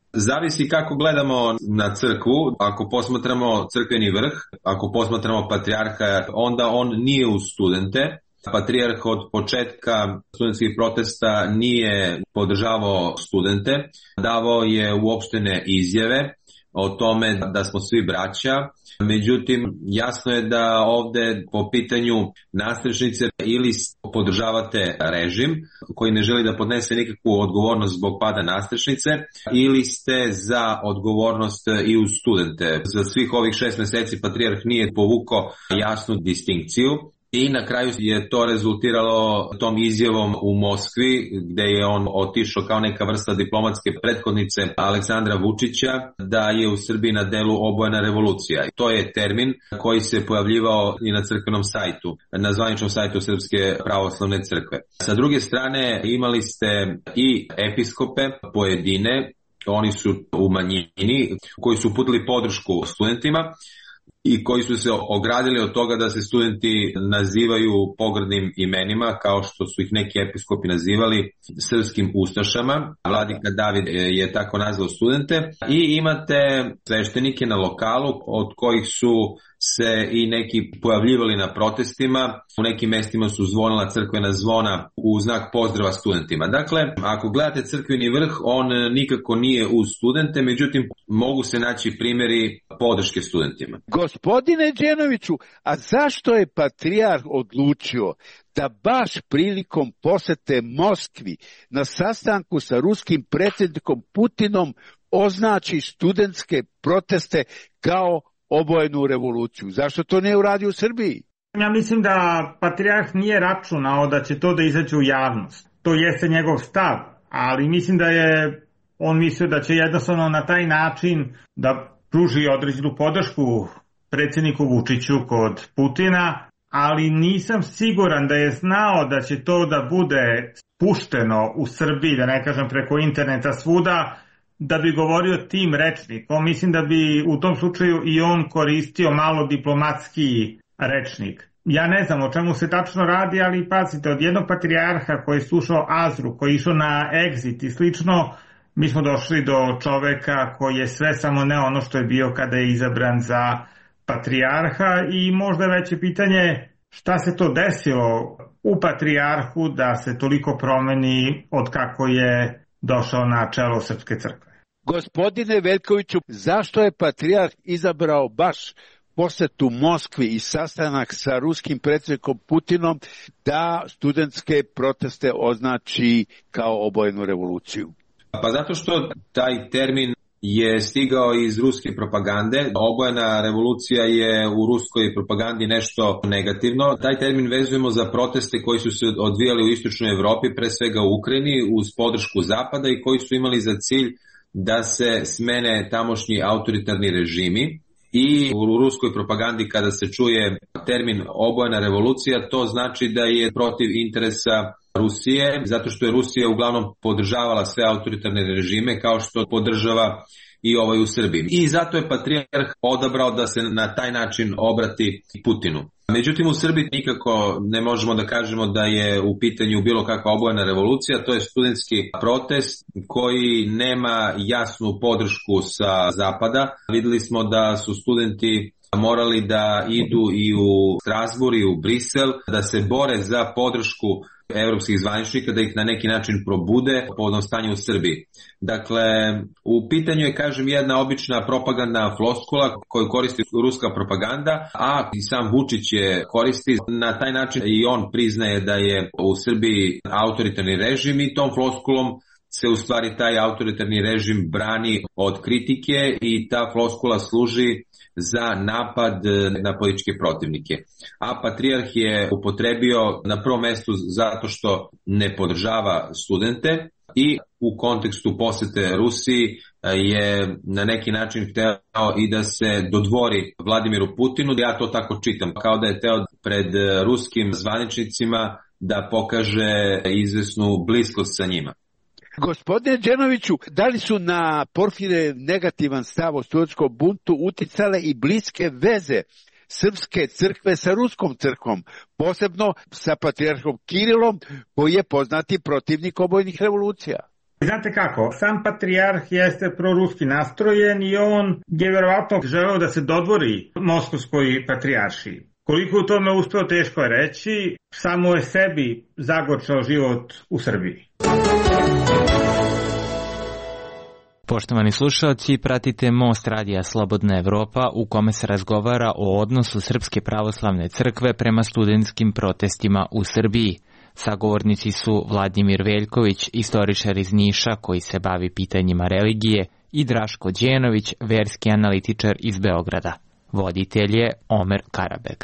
Zavisi kako gledamo na crkvu. Ako posmatramo crkveni vrh, ako posmatramo patrijarha, onda on nije uz studente. Patrijarh od početka studentskih protesta nije podržavao studente, davao je uopštene izjave o tome da smo svi braća. Međutim, jasno je da ovde po pitanju nastrešnice ili podržavate režim koji ne želi da podnese nikakvu odgovornost zbog pada nastrešnice, ili ste za odgovornost i uz studente. Za svih ovih šest meseci patrijarh nije povukao jasnu distinkciju. I na kraju je to rezultiralo tom izjavom u Moskvi, gde je on otišao kao neka vrsta diplomatske prethodnice Aleksandra Vučića, da je u Srbiji na delu obojena revolucija. To je termin koji se pojavljivao i na crkvenom sajtu, na zvaničnom sajtu Srpske pravoslavne crkve. Sa druge strane, imali ste i episkope pojedine, oni su u manjini, koji su uputili podršku studentima i koji su se ogradili od toga da se studenti nazivaju pogrdnim imenima, kao što su ih neki episkopi nazivali srpskim ustašama. Vladika David je tako nazvao studente. I imate sveštenike na lokalu, od kojih su se i neki pojavljivali na protestima. U nekim mestima su zvonila crkvena zvona u znak pozdrava studentima. Dakle, ako gledate crkveni vrh, on nikako nije uz studente, međutim mogu se naći primjeri podrške studentima. Gospodine Đenoviću, a zašto je patrijarh odlučio da baš prilikom posete Moskvi na sastanku sa ruskim predsjednikom Putinom označi studentske proteste kao obojenu revoluciju? Zašto to ne uradi u Srbiji? Ja mislim da patrijarh nije računao da će to da izađe u javnost. To jeste njegov stav, ali mislim da je on mislio da će jednostavno na taj način da pruži određenu podršku predsjedniku Vučiću kod Putina, ali nisam siguran da je znao da će to da bude pušteno u Srbiji, da ne kažem preko interneta svuda, da bi govorio tim rečnikom. Mislim da bi u tom slučaju i on koristio malo diplomatski rečnik. Ja ne znam o čemu se tačno radi, ali pazite, od jednog patrijarha koji je slušao Azru, koji je išao na Exit i slično, mi smo došli do čoveka koji je sve samo ne ono što je bio kada je izabran za patrijarha, i možda veće pitanje šta se to desilo u patrijarhu da se toliko promeni od kako je došao na čelo Srpske crkve. Gospodine Veljkoviću, zašto je patrijarh izabrao baš posetu Moskvi i sastanak sa ruskim predsjednikom Putinom da studentske proteste označi kao obojenu revoluciju? Pa zato što taj termin je stigao iz ruske propagande. Obojena revolucija je u ruskoj propagandi nešto negativno. Taj termin vezujemo za proteste koji su se odvijali u istočnoj Evropi, pre svega u Ukrajini, uz podršku Zapada, i koji su imali za cilj da se smene tamošnji autoritarni režimi. I u ruskoj propagandi kada se čuje termin obojena revolucija, to znači da je protiv interesa Rusije, zato što je Rusija uglavnom podržavala sve autoritarne režime, kao što podržava i ovaj u Srbiji. I zato je patrijarh odabrao da se na taj način obrati Putinu. Međutim, u Srbiji nikako ne možemo da kažemo da je u pitanju bilo kakva obojena revolucija. To je studentski protest koji nema jasnu podršku sa Zapada. Videli smo da su studenti morali da idu i u Strasbourg i u Brisel, da se bore za podršku evropskih zvaničnika, da ih na neki način probude povodom stanja u Srbiji. Dakle, u pitanju je, kažem, jedna obična propagandna floskula koju koristi ruska propaganda, a i sam Vučić je koristi. Na taj način i on priznaje da je u Srbiji autoritarni režim, i tom floskulom se u stvari taj autoritarni režim brani od kritike, i ta floskula služi za napad na političke protivnike. A patrijarh je upotrebio na prvom mestu zato što ne podržava studente, i u kontekstu posete Rusiji je na neki način hteo i da se dodvori Vladimiru Putinu. Ja to tako čitam, kao da je hteo pred ruskim zvaničnicima da pokaže izvesnu bliskost sa njima. Gospodine Đenoviću, da li su na Porfirije negativan stav o studentskom buntu uticale i bliske veze Srpske crkve sa Ruskom crkvom, posebno sa patrijarhom Kirilom, koji je poznati protivnik obojnih revolucija? Znate kako, sam patrijarh jeste proruski nastrojen i on je verovatno želeo da se dodvori Moskovskoj patrijaršiji. Koliko u tome uspeo, teško je reći, samo je sebi zagorčao život u Srbiji. Poštovani slušalci, pratite Most radija Slobodna Evropa u kome se razgovara o odnosu Srpske pravoslavne crkve prema studentskim protestima u Srbiji. Sagovornici su Vladimir Veljković, istoričar iz Niša koji se bavi pitanjima religije, i Draško Đenović, verski analitičar iz Beograda. Voditelj je Omer Karabeg.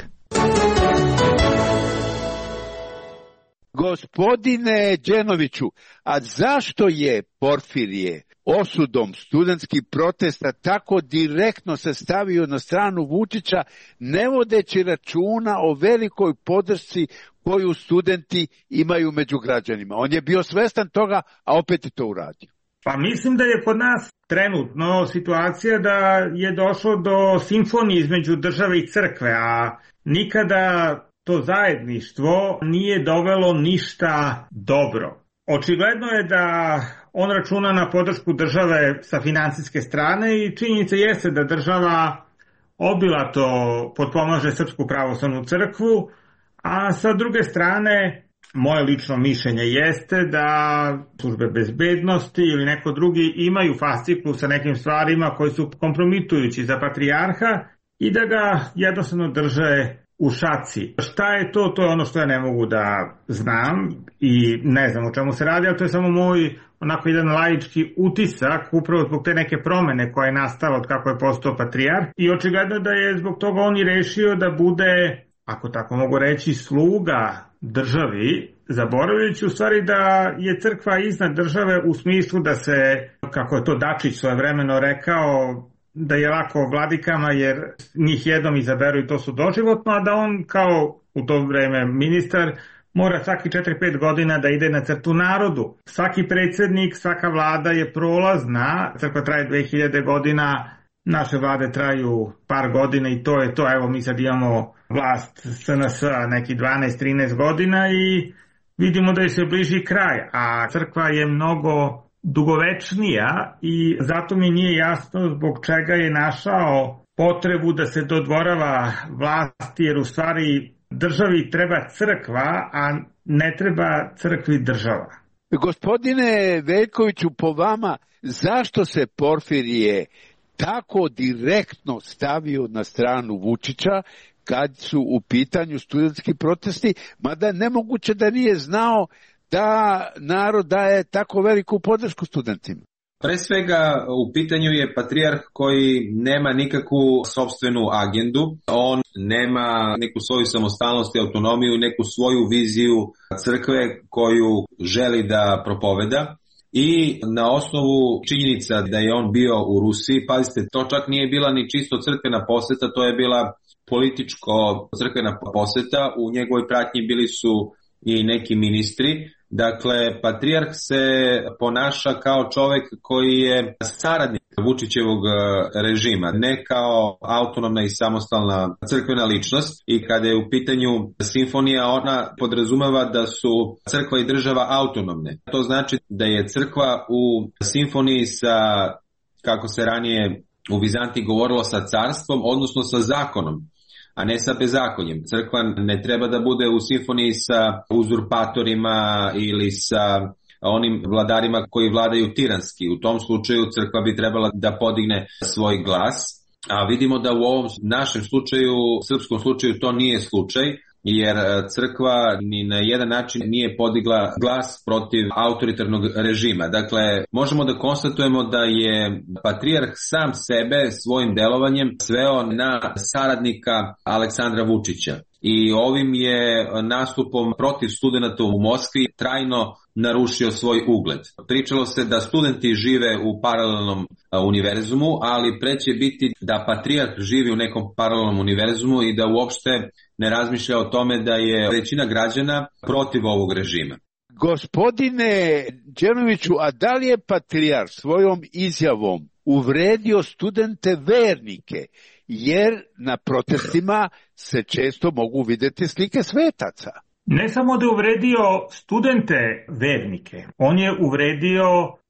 Gospodine Đenoviću, a zašto je Porfirije osudom studentskih protesta tako direktno se stavio na stranu Vučića, ne vodeći računa o velikoj podršci koju studenti imaju među građanima? On je bio svestan toga, a opet je to uradio. Pa mislim da je kod nas trenutno situacija da je došlo do simfonije između države i crkve, a nikada to zajedništvo nije dovelo ništa dobro. Očigledno je da on računa na podršku države sa financijske strane i činjenica jeste da država obilato potpomaže Srpsku pravoslavnu crkvu, a sa druge strane moje lično mišljenje jeste da službe bezbednosti ili neko drugi imaju fasciklu sa nekim stvarima koji su kompromitujući za patrijarha i da ga jednostavno drže u šaci. Šta je to? To je ono što ja ne mogu da znam i ne znam o čemu se radi, ali to je samo moj onako jedan laički utisak upravo zbog te neke promene koja je nastala od kako je postao patrijarh i očigledno da je zbog toga on i rešio da bude, ako tako mogu reći, sluga državi, zaboravljajući u stvari da je crkva iznad države u smislu da se, kako je to Dačić svojevremeno rekao, da je lako vladikama jer njih jednom izaberu i to su doživotno, a da on kao u to vreme ministar mora svaki četiri pet godina da ide na crtu narodu. Svaki predsjednik, svaka vlada je prolazna, crkva traje dve hiljade godina, naše vlade traju par godina i to je to. Evo mi sad imamo vlast S N S neki dvanaest trinaest godina i vidimo da je se bliži kraj, a crkva je mnogo dugovečnija i zato mi nije jasno zbog čega je našao potrebu da se dodvorava vlasti, jer u stvari državi treba crkva, a ne treba crkvi država. Gospodine Veljkoviću, po vama, zašto se Porfirije tako direktno stavio na stranu Vučića kad su u pitanju studentski protesti, mada nemoguće da nije znao da narod daje tako veliku podršku studentima? Pre svega u pitanju je patrijarh koji nema nikakvu sopstvenu agendu, on nema neku svoju samostalnost i autonomiju, neku svoju viziju crkve koju želi da propoveda. I na osnovu činjenica da je on bio u Rusiji, pazite, to čak nije bila ni čisto crkvena poseta, to je bila političko crkvena poseta, u njegovoj pratnji bili su i neki ministri. Dakle, patrijarh se ponaša kao čovjek koji je saradnik Vučićevog režima, ne kao autonomna i samostalna crkvena ličnost. I kada je u pitanju simfonija, ona podrazumeva da su crkva i država autonomne. To znači da je crkva u simfoniji sa, kako se ranije u Vizantiji govorilo, sa carstvom, odnosno sa zakonom, a ne sa bezakonjem. Crkva ne treba da bude u simfoniji sa uzurpatorima ili sa onim vladarima koji vladaju tiranski. U tom slučaju crkva bi trebala da podigne svoj glas, a vidimo da u ovom našem slučaju, srpskom slučaju, to nije slučaj, jer crkva ni na jedan način nije podigla glas protiv autoritarnog režima. Dakle, možemo da konstatujemo da je patrijarh sam sebe svojim delovanjem sveo na saradnika Aleksandra Vučića. I ovim je nastupom protiv studenata u Moskvi trajno narušio svoj ugled. Pričalo se da studenti žive u paralelnom univerzumu, ali pre će biti da patrijarh živi u nekom paralelnom univerzumu i da uopšte ne razmišlja o tome da je većina građana protiv ovog režima. Gospodine Đenoviću, a da li je patrijarh svojom izjavom uvredio studente vernike? Jer na protestima se često mogu vidjeti slike svetaca. Ne samo da je uvredio studente vernike, on je uvredio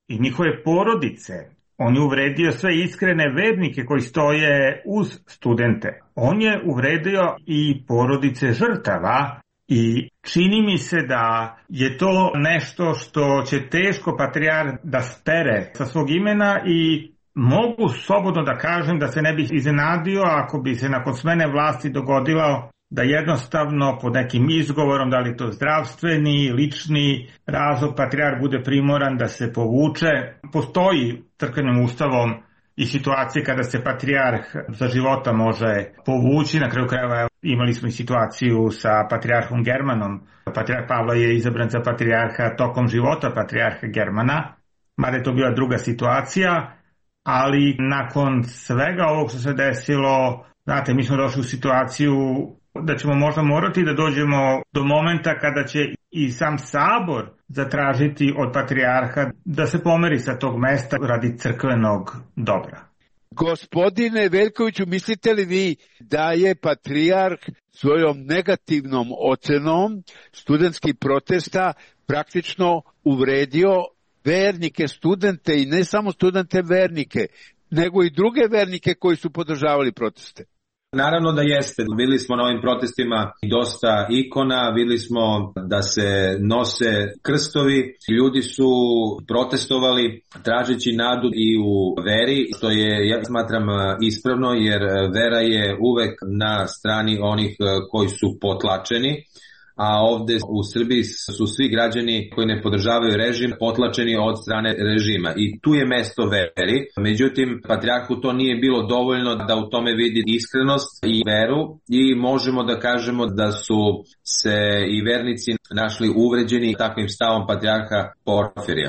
i njihove porodice. On je uvredio sve iskrene vernike koji stoje uz studente. On je uvredio i porodice žrtava i čini mi se da je to nešto što će teško patrijarh da spere sa svog imena i mogu slobodno da kažem da se ne bih iznenadio ako bi se nakon smene vlasti dogodilo da jednostavno pod nekim izgovorom, da li to zdravstveni, lični razlog, patrijarh bude primoran da se povuče. Postoji crkvenim ustavom i situacije kada se patrijarh za života može povući. Na kraju krajeva imali smo i situaciju sa patrijarhom Germanom. Patrijarh Pavle je izabran za patrijarha tokom života patrijarha Germana, mada je to bila druga situacija, ali nakon svega ovog što se desilo, znate, mi smo došli u situaciju da ćemo možda morati da dođemo do momenta kada će i sam sabor zatražiti od patrijarha da se pomeri sa tog mesta radi crkvenog dobra. Gospodine Veljkoviću, mislite li vi da je patrijarh svojom negativnom ocenom studentskih protesta praktično uvredio vernike, studente i ne samo studente vernike, nego i druge vernike koji su podržavali proteste? Naravno da jeste. Vidjeli smo na ovim protestima dosta ikona, vidjeli smo da se nose krstovi. Ljudi su protestovali tražeći nadu i u veri, što je, ja smatram, ispravno, jer vera je uvek na strani onih koji su potlačeni. A ovde u Srbiji su svi građani koji ne podržavaju režim potlačeni od strane režima i tu je mesto veri. Međutim, patrijarhu to nije bilo dovoljno da u tome vidi iskrenost i veru i možemo da kažemo da su se i vernici našli uvređeni takvim stavom patrijarha Porfirija.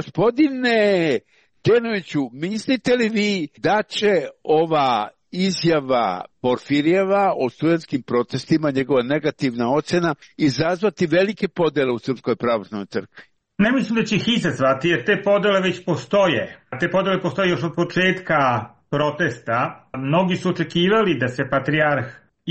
Gospodine Đenoviću, mislite li vi da će ova izjava Porfirijeva o studentskim protestima, njegova negativna ocena, izazvati velike podele u Srpskoj pravoslavnoj crkvi? Ne mislim da će ih izazvati, jer te podele već postoje. Te podele postoje još od početka protesta. Mnogi su očekivali da se patrijarh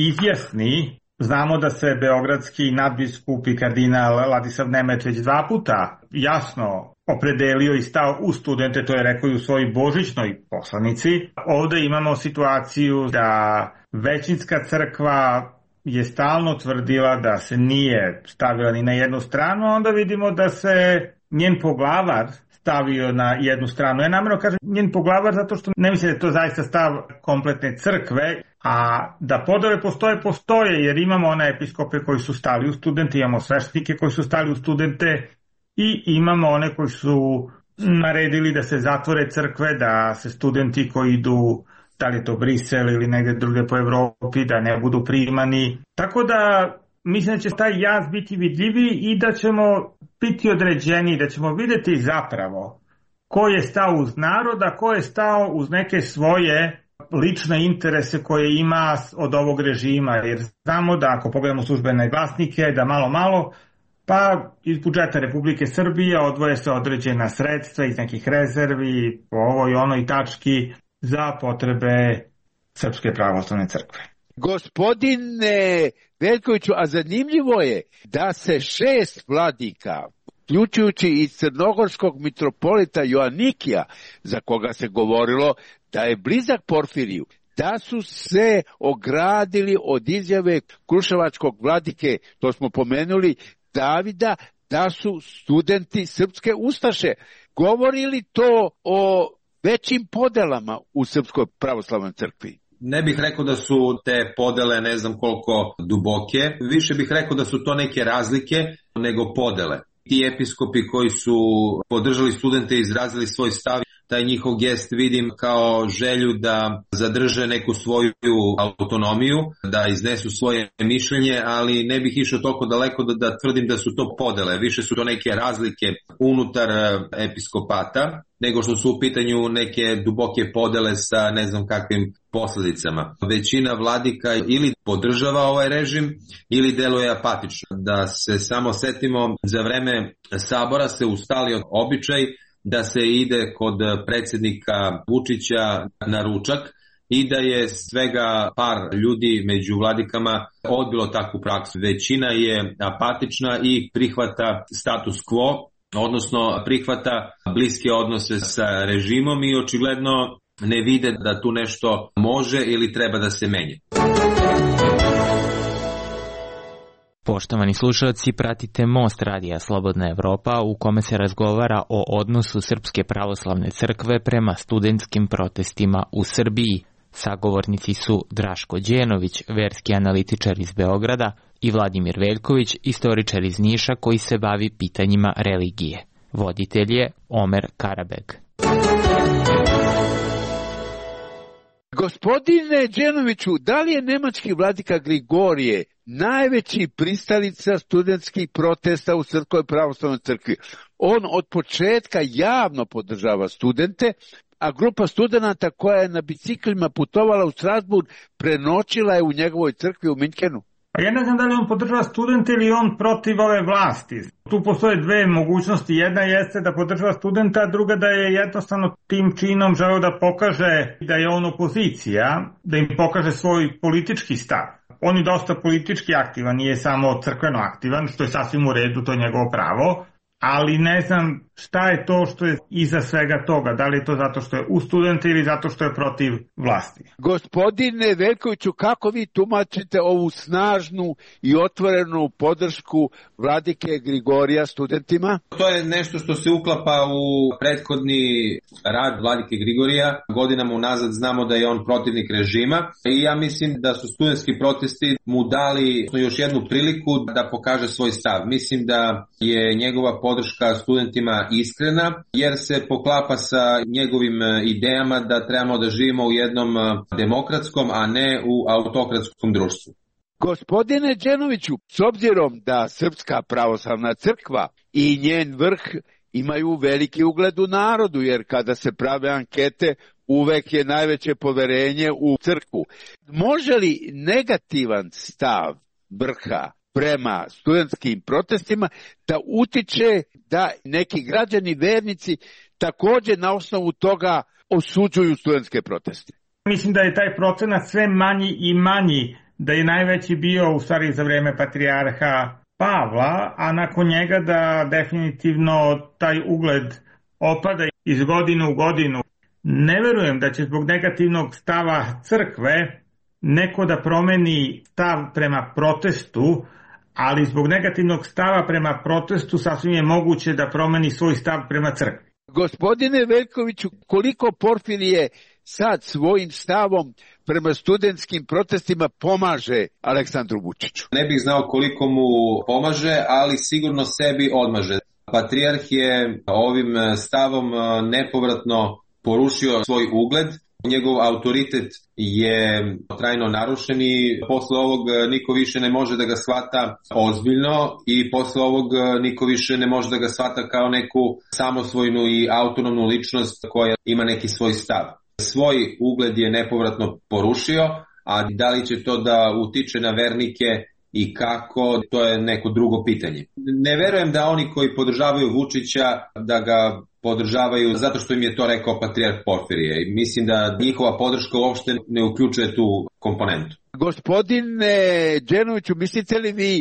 izjasni. Znamo da se beogradski nadbiskup i kardinal Ladislav Nemec već dva puta jasno opredelio i stao u studente, to je rekao i u svojoj božićnoj poslanici. Ovde imamo situaciju da većinska crkva je stalno tvrdila da se nije stavila ni na jednu stranu, onda vidimo da se njen poglavar stavio na jednu stranu. Ja namjerno kažem njen poglavar zato što ne mislim da je to zaista stav kompletne crkve, a da podele postoje, postoje, jer imamo one episkope koji su stali u studente, imamo sveštenike koji su stali u studente i imamo one koji su naredili da se zatvore crkve, da se studenti koji idu, da li je to Brisel ili negde druge po Evropi, da ne budu primani. Tako da mislim da će taj jaz biti vidljiviji i da ćemo biti određeni, da ćemo vidjeti zapravo ko je stao uz naroda, ko je stao uz neke svoje lične interese koje ima od ovog režima. Jer znamo da ako pogledamo službene glasnike, da malo malo pa iz budžeta Republike Srbije odvoje se određena sredstva iz nekih rezervi po ovoj onoj tački za potrebe Srpske pravoslavne crkve. Gospodine Veljkoviću, a zanimljivo je da se šest vladika, uključujući i crnogorskog mitropolita Joanikija, za koga se govorilo da je blizak Porfiriju, da su se ogradili od izjave kruševačkog vladike, to smo pomenuli, Davida, da su studenti srpske ustaše. Govori li to o većim podelama u Srpskoj pravoslavnoj crkvi? Ne bih rekao da su te podele ne znam koliko duboke, više bih rekao da su to neke razlike nego podele. Ti episkopi koji su podržali studente i izrazili svoj stav, taj njihov gest vidim kao želju da zadrže neku svoju autonomiju, da iznesu svoje mišljenje, ali ne bih išao toliko daleko da, da tvrdim da su to podele. Više su to neke razlike unutar episkopata, nego što su u pitanju neke duboke podele sa ne znam kakvim posljedicama. Većina vladika ili podržava ovaj režim ili deluje apatično. Da se samo setimo, za vreme sabora se ustalio običaj da se ide kod predsjednika Vučića na ručak i da je svega par ljudi među vladikama odbilo takvu praksu. Većina je apatična i prihvata status quo odnosno prihvata bliske odnose sa režimom i očigledno ne vide da tu nešto može ili treba da se menje. Poštovani slušalci, pratite Most radija Slobodna Evropa u kome se razgovara o odnosu Srpske pravoslavne crkve prema studentskim protestima u Srbiji. Sagovornici su Draško Đenović, verski analitičar iz Beograda, i Vladimir Veljković, istoričar iz Niša koji se bavi pitanjima religije. Voditelj je Omer Karabeg. Gospodine Đenoviću, da li je nemački vladika Grigorije najveći pristalica studentskih protesta u Srpskoj pravoslavnoj crkvi? On od početka javno podržava studente, a grupa studenata koja je na biciklima putovala u Strasburg prenoćila je u njegovoj crkvi u Minhenu. A ja ne znam da li on podržava studente ili on protiv ove vlasti. Tu postoje dve mogućnosti. Jedna jeste da podržava studenta, a druga da je jednostavno tim činom želeo da pokaže da je on opozicija, da im pokaže svoj politički stav. On je dosta politički aktivan, nije samo crkveno aktivan, što je sasvim u redu, to je njegovo pravo. Ali ne znam šta je to što je iza svega toga, da li je to zato što je u studente ili zato što je protiv vlasti. Gospodine Veljkoviću, kako vi tumačite ovu snažnu i otvorenu podršku vladike Grigorija studentima? To je nešto što se uklapa u prethodni rad vladike Grigorija. Godinama unazad znamo da je on protivnik režima i ja mislim da su studentski protesti mu dali još jednu priliku da pokaže svoj stav. Mislim da je njegova podrška studentima iskrena, jer se poklapa sa njegovim idejama da trebamo da živimo u jednom demokratskom, a ne u autokratskom društvu. Gospodine Đenoviću, s obzirom da Srpska pravoslavna crkva i njen vrh imaju veliki ugled u narodu, jer kada se prave ankete, uvek je najveće poverenje u crkvu. Može li negativan stav vrha prema studentskim protestima da utiče da neki građani vernici također na osnovu toga osuđuju studentske proteste? Mislim da je taj procenat sve manji i manji, da je najveći bio u stvari za vreme patrijarha Pavla, a nakon njega da definitivno taj ugled opada iz godine u godinu. Ne verujem da će zbog negativnog stava crkve neko da promeni stav prema protestu, ali zbog negativnog stava prema protestu sasvim je moguće da promeni svoj stav prema crkvi. Gospodine Veljkoviću, koliko Porfirije sad svojim stavom prema studentskim protestima pomaže Aleksandru Vučiću? Ne bih znao koliko mu pomaže, ali sigurno sebi odmaže. Patrijarh je ovim stavom nepovratno porušio svoj ugled. Njegov autoritet je trajno narušen i posle ovog niko više ne može da ga shvata ozbiljno i posle ovog niko više ne može da ga shvata kao neku samosvojnu i autonomnu ličnost koja ima neki svoj stav. Svoj ugled je nepovratno porušio, a da li će to da utiče na vernike i kako, to je neko drugo pitanje. Ne verujem da oni koji podržavaju Vučića da ga podržavaju zato što im je to rekao patrijarh Porfirije. Mislim da njihova podrška uopšte ne uključuje tu komponentu. Gospodine Đenoviću, mislite li vi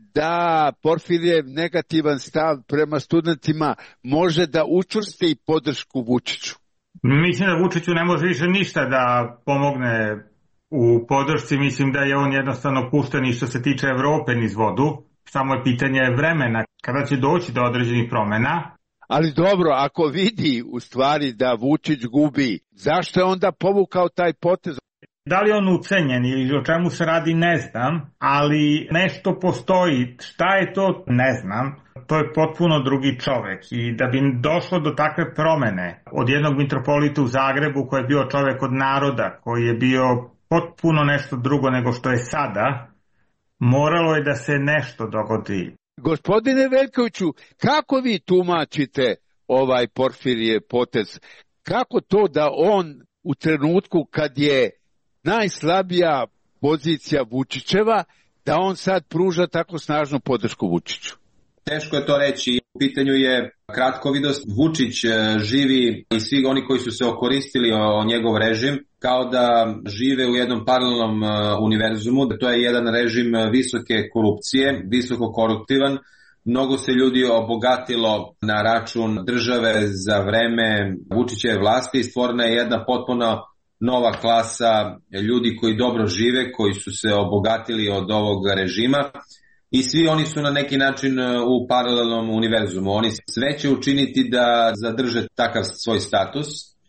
da Porfirijev negativan stav prema studentima može da učvrsti podršku Vučiću? Mislim da Vučiću ne može više ništa da pomogne u podršci. Mislim da je on jednostavno pušten i što se tiče Evrope niz vodu. Samo je pitanje vremena kada će doći do određenih promjena. Ali dobro, ako vidi u stvari da Vučić gubi, zašto je onda povukao taj potez? Da li on ucenjen ili o čemu se radi ne znam, ali nešto postoji. Šta je to ne znam. To je potpuno drugi čovek i da bi došlo do takve promene od jednog mitropolita u Zagrebu koji je bio čovek od naroda, koji je bio potpuno nešto drugo nego što je sada, moralo je da se nešto dogodi. Gospodine Veljkoviću, kako vi tumačite ovaj Porfirije potez? Kako to da on u trenutku kad je najslabija pozicija Vučićeva, da on sad pruža tako snažnu podršku Vučiću? Teško je to reći. U pitanju je kratkovidost. Vučić živi i svi oni koji su se okoristili o njegov režim kao da žive u jednom paralelnom univerzumu. To je jedan režim visoke korupcije, visoko koruptivan, Mnogo se ljudi obogatilo na račun države za vreme Vučićeve vlasti i stvorena je jedna potpuno nova klasa ljudi koji dobro žive, koji su se obogatili od ovog režima i svi oni su na neki način u paralelnom univerzumu. Oni sve će učiniti da zadrže takav svoj status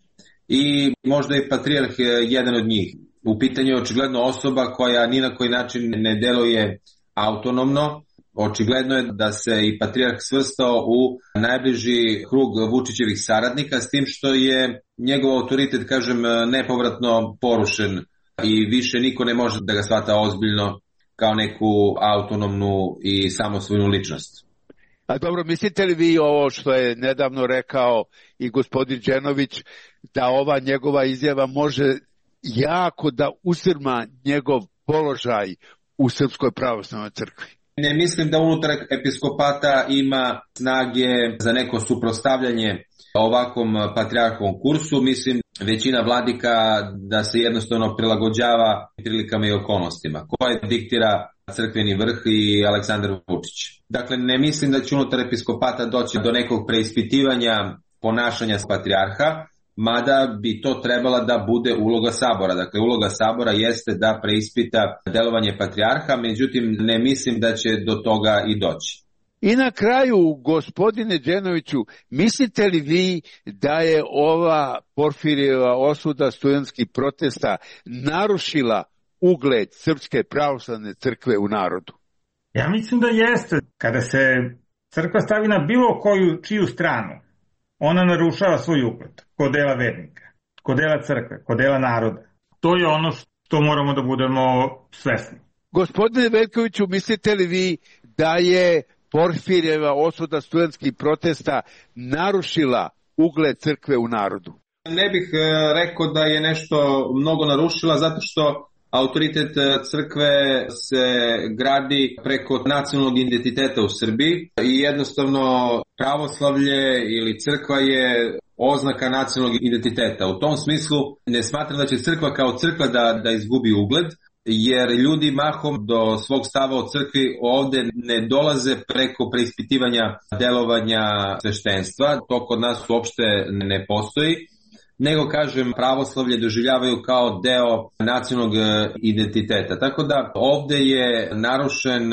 i možda i patrijarh je jedan od njih. U pitanju je očigledno osoba koja ni na koji način ne deluje autonomno. Očigledno je da se i patrijarh svrstao u najbliži krug Vučićevih saradnika, s tim što je njegov autoritet, kažem, nepovratno porušen i više niko ne može da ga shvata ozbiljno kao neku autonomnu i samosvojnu ličnost. A dobro, mislite li vi ovo što je nedavno rekao i gospodin Đenović, da ova njegova izjava može jako da usrma njegov položaj u Srpskoj pravoslavnoj crkvi? Ne mislim da unutar episkopata ima snage za neko suprotstavljanje ovakvom patrijarhovom kursu. Mislim, većina vladika da se jednostavno prilagođava prilikama i okolnostima koje diktira crkveni vrh i Aleksandar Vučić. Dakle, ne mislim da će unutar episkopata doći do nekog preispitivanja ponašanja patrijarha, mada bi to trebala da bude uloga sabora. Dakle, uloga sabora jeste da preispita delovanje patrijarha, međutim ne mislim da će do toga i doći. I na kraju, gospodine Đenoviću, mislite li vi da je ova Porfirijeva osuda studentskih protesta narušila ugled Srpske pravoslavne crkve u narodu? Ja mislim da jeste. Kada se crkva stavi na bilo koju čiju stranu, ona narušava svoj ugled kod dela vernika, kod dela crkve, kod dela naroda. To je ono što moramo da budemo svesni. Gospodine Veljkoviću, mislite li vi da je Porfirijeva osuda studentskih protesta narušila ugled crkve u narodu? Ne bih rekao da je nešto mnogo narušila, zato što autoritet crkve se gradi preko nacionalnog identiteta u Srbiji i jednostavno pravoslavlje ili crkva je oznaka nacionalnog identiteta. U tom smislu ne smatram da će crkva kao crkva da, da izgubi ugled, jer ljudi mahom do svog stava o crkvi ovde ne dolaze preko preispitivanja delovanja sveštenstva. To kod nas uopšte ne postoji, nego, kažem, pravoslavlje doživljavaju kao deo nacionalnog identiteta. Tako da ovde je narušen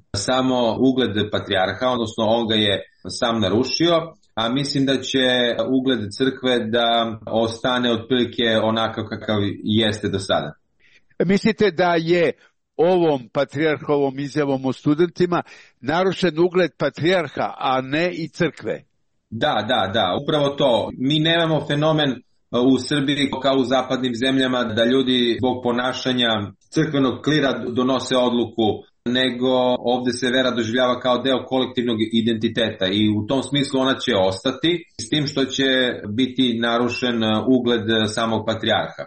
samo ugled patrijarha, odnosno on ga je sam narušio, a mislim da će ugled crkve da ostane otprilike onakav kakav jeste do sada. Mislite da je ovom patrijarhovom izjavom o studentima narušen ugled patrijarha, a ne i crkve? Da, da, da, upravo to. Mi nemamo fenomen u Srbiji kao u zapadnim zemljama da ljudi zbog ponašanja crkvenog klira donose odluku, nego ovde se vera doživljava kao deo kolektivnog identiteta i u tom smislu ona će ostati, s tim što će biti narušen ugled samog patrijarha.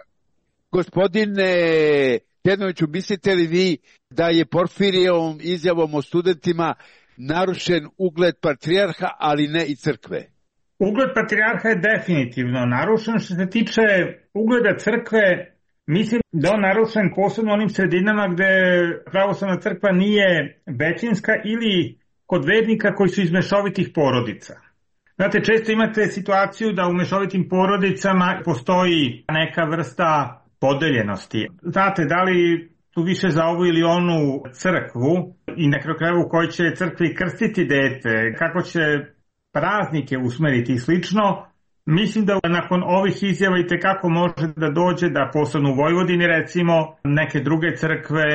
Gospodine Đenoviću, mislite li vi da je Porfirijevom izjavom o studentima narušen ugled patrijarha, ali ne i crkve? Ugled patrijarha je definitivno narušen. Što se tiče ugleda crkve, mislim da on narušen posebno onim sredinama gde pravoslavna crkva nije većinska ili kod vernika koji su iz mešovitih porodica. Znate, često imate situaciju da u mešovitim porodicama postoji neka vrsta podeljenosti. Znate, da li tu više za ovu ili onu crkvu i na kraju krajeva u kojoj će crkvi krstiti dete, kako će praznike usmeriti i slično. Mislim da nakon ovih izjava i tekako može da dođe da posebno u Vojvodini recimo neke druge crkve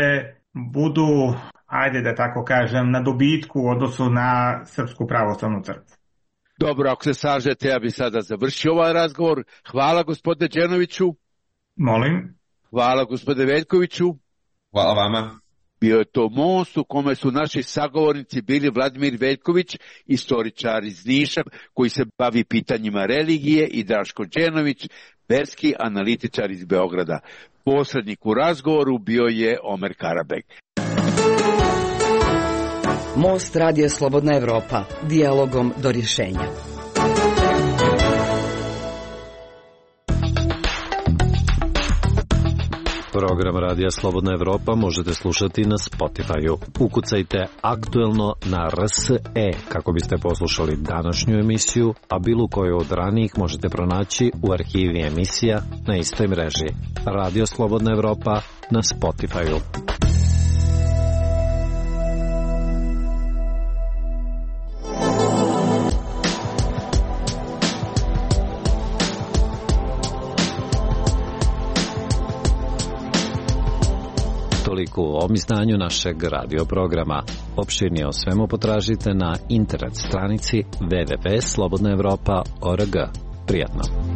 budu, ajde da tako kažem, na dobitku u odnosu na Srpsku pravoslavnu crkvu. Dobro, ako se slažete, ja bih sada završio ovaj razgovor. Hvala gospodine Đenoviću. Molim. Hvala gospodine Veljkoviću. Hvala vama. Bio je to most u kome su naši sagovornici bili Vladimir Veljković, istoričar iz Niša koji se bavi pitanjima religije, i Daško Đenović, verski analitičar iz Beograda. Posrednik u razgovoru bio je Omer Karabek. Most Radija Slobodna Evropa, dijalogom do rješenja. Program Radija Slobodna Evropa možete slušati na Spotify-u. Ukucajte aktuelno na R S E kako biste poslušali današnju emisiju, a bilo koju od ranijih možete pronaći u arhivi emisija na istoj mreži. Radio Slobodna Evropa na Spotify-u. Toliko u ovom izdanju našeg radio programa. Opširnije o svemu potražite na internet stranici w w w tačka slobodna evropa tačka org. Prijatno.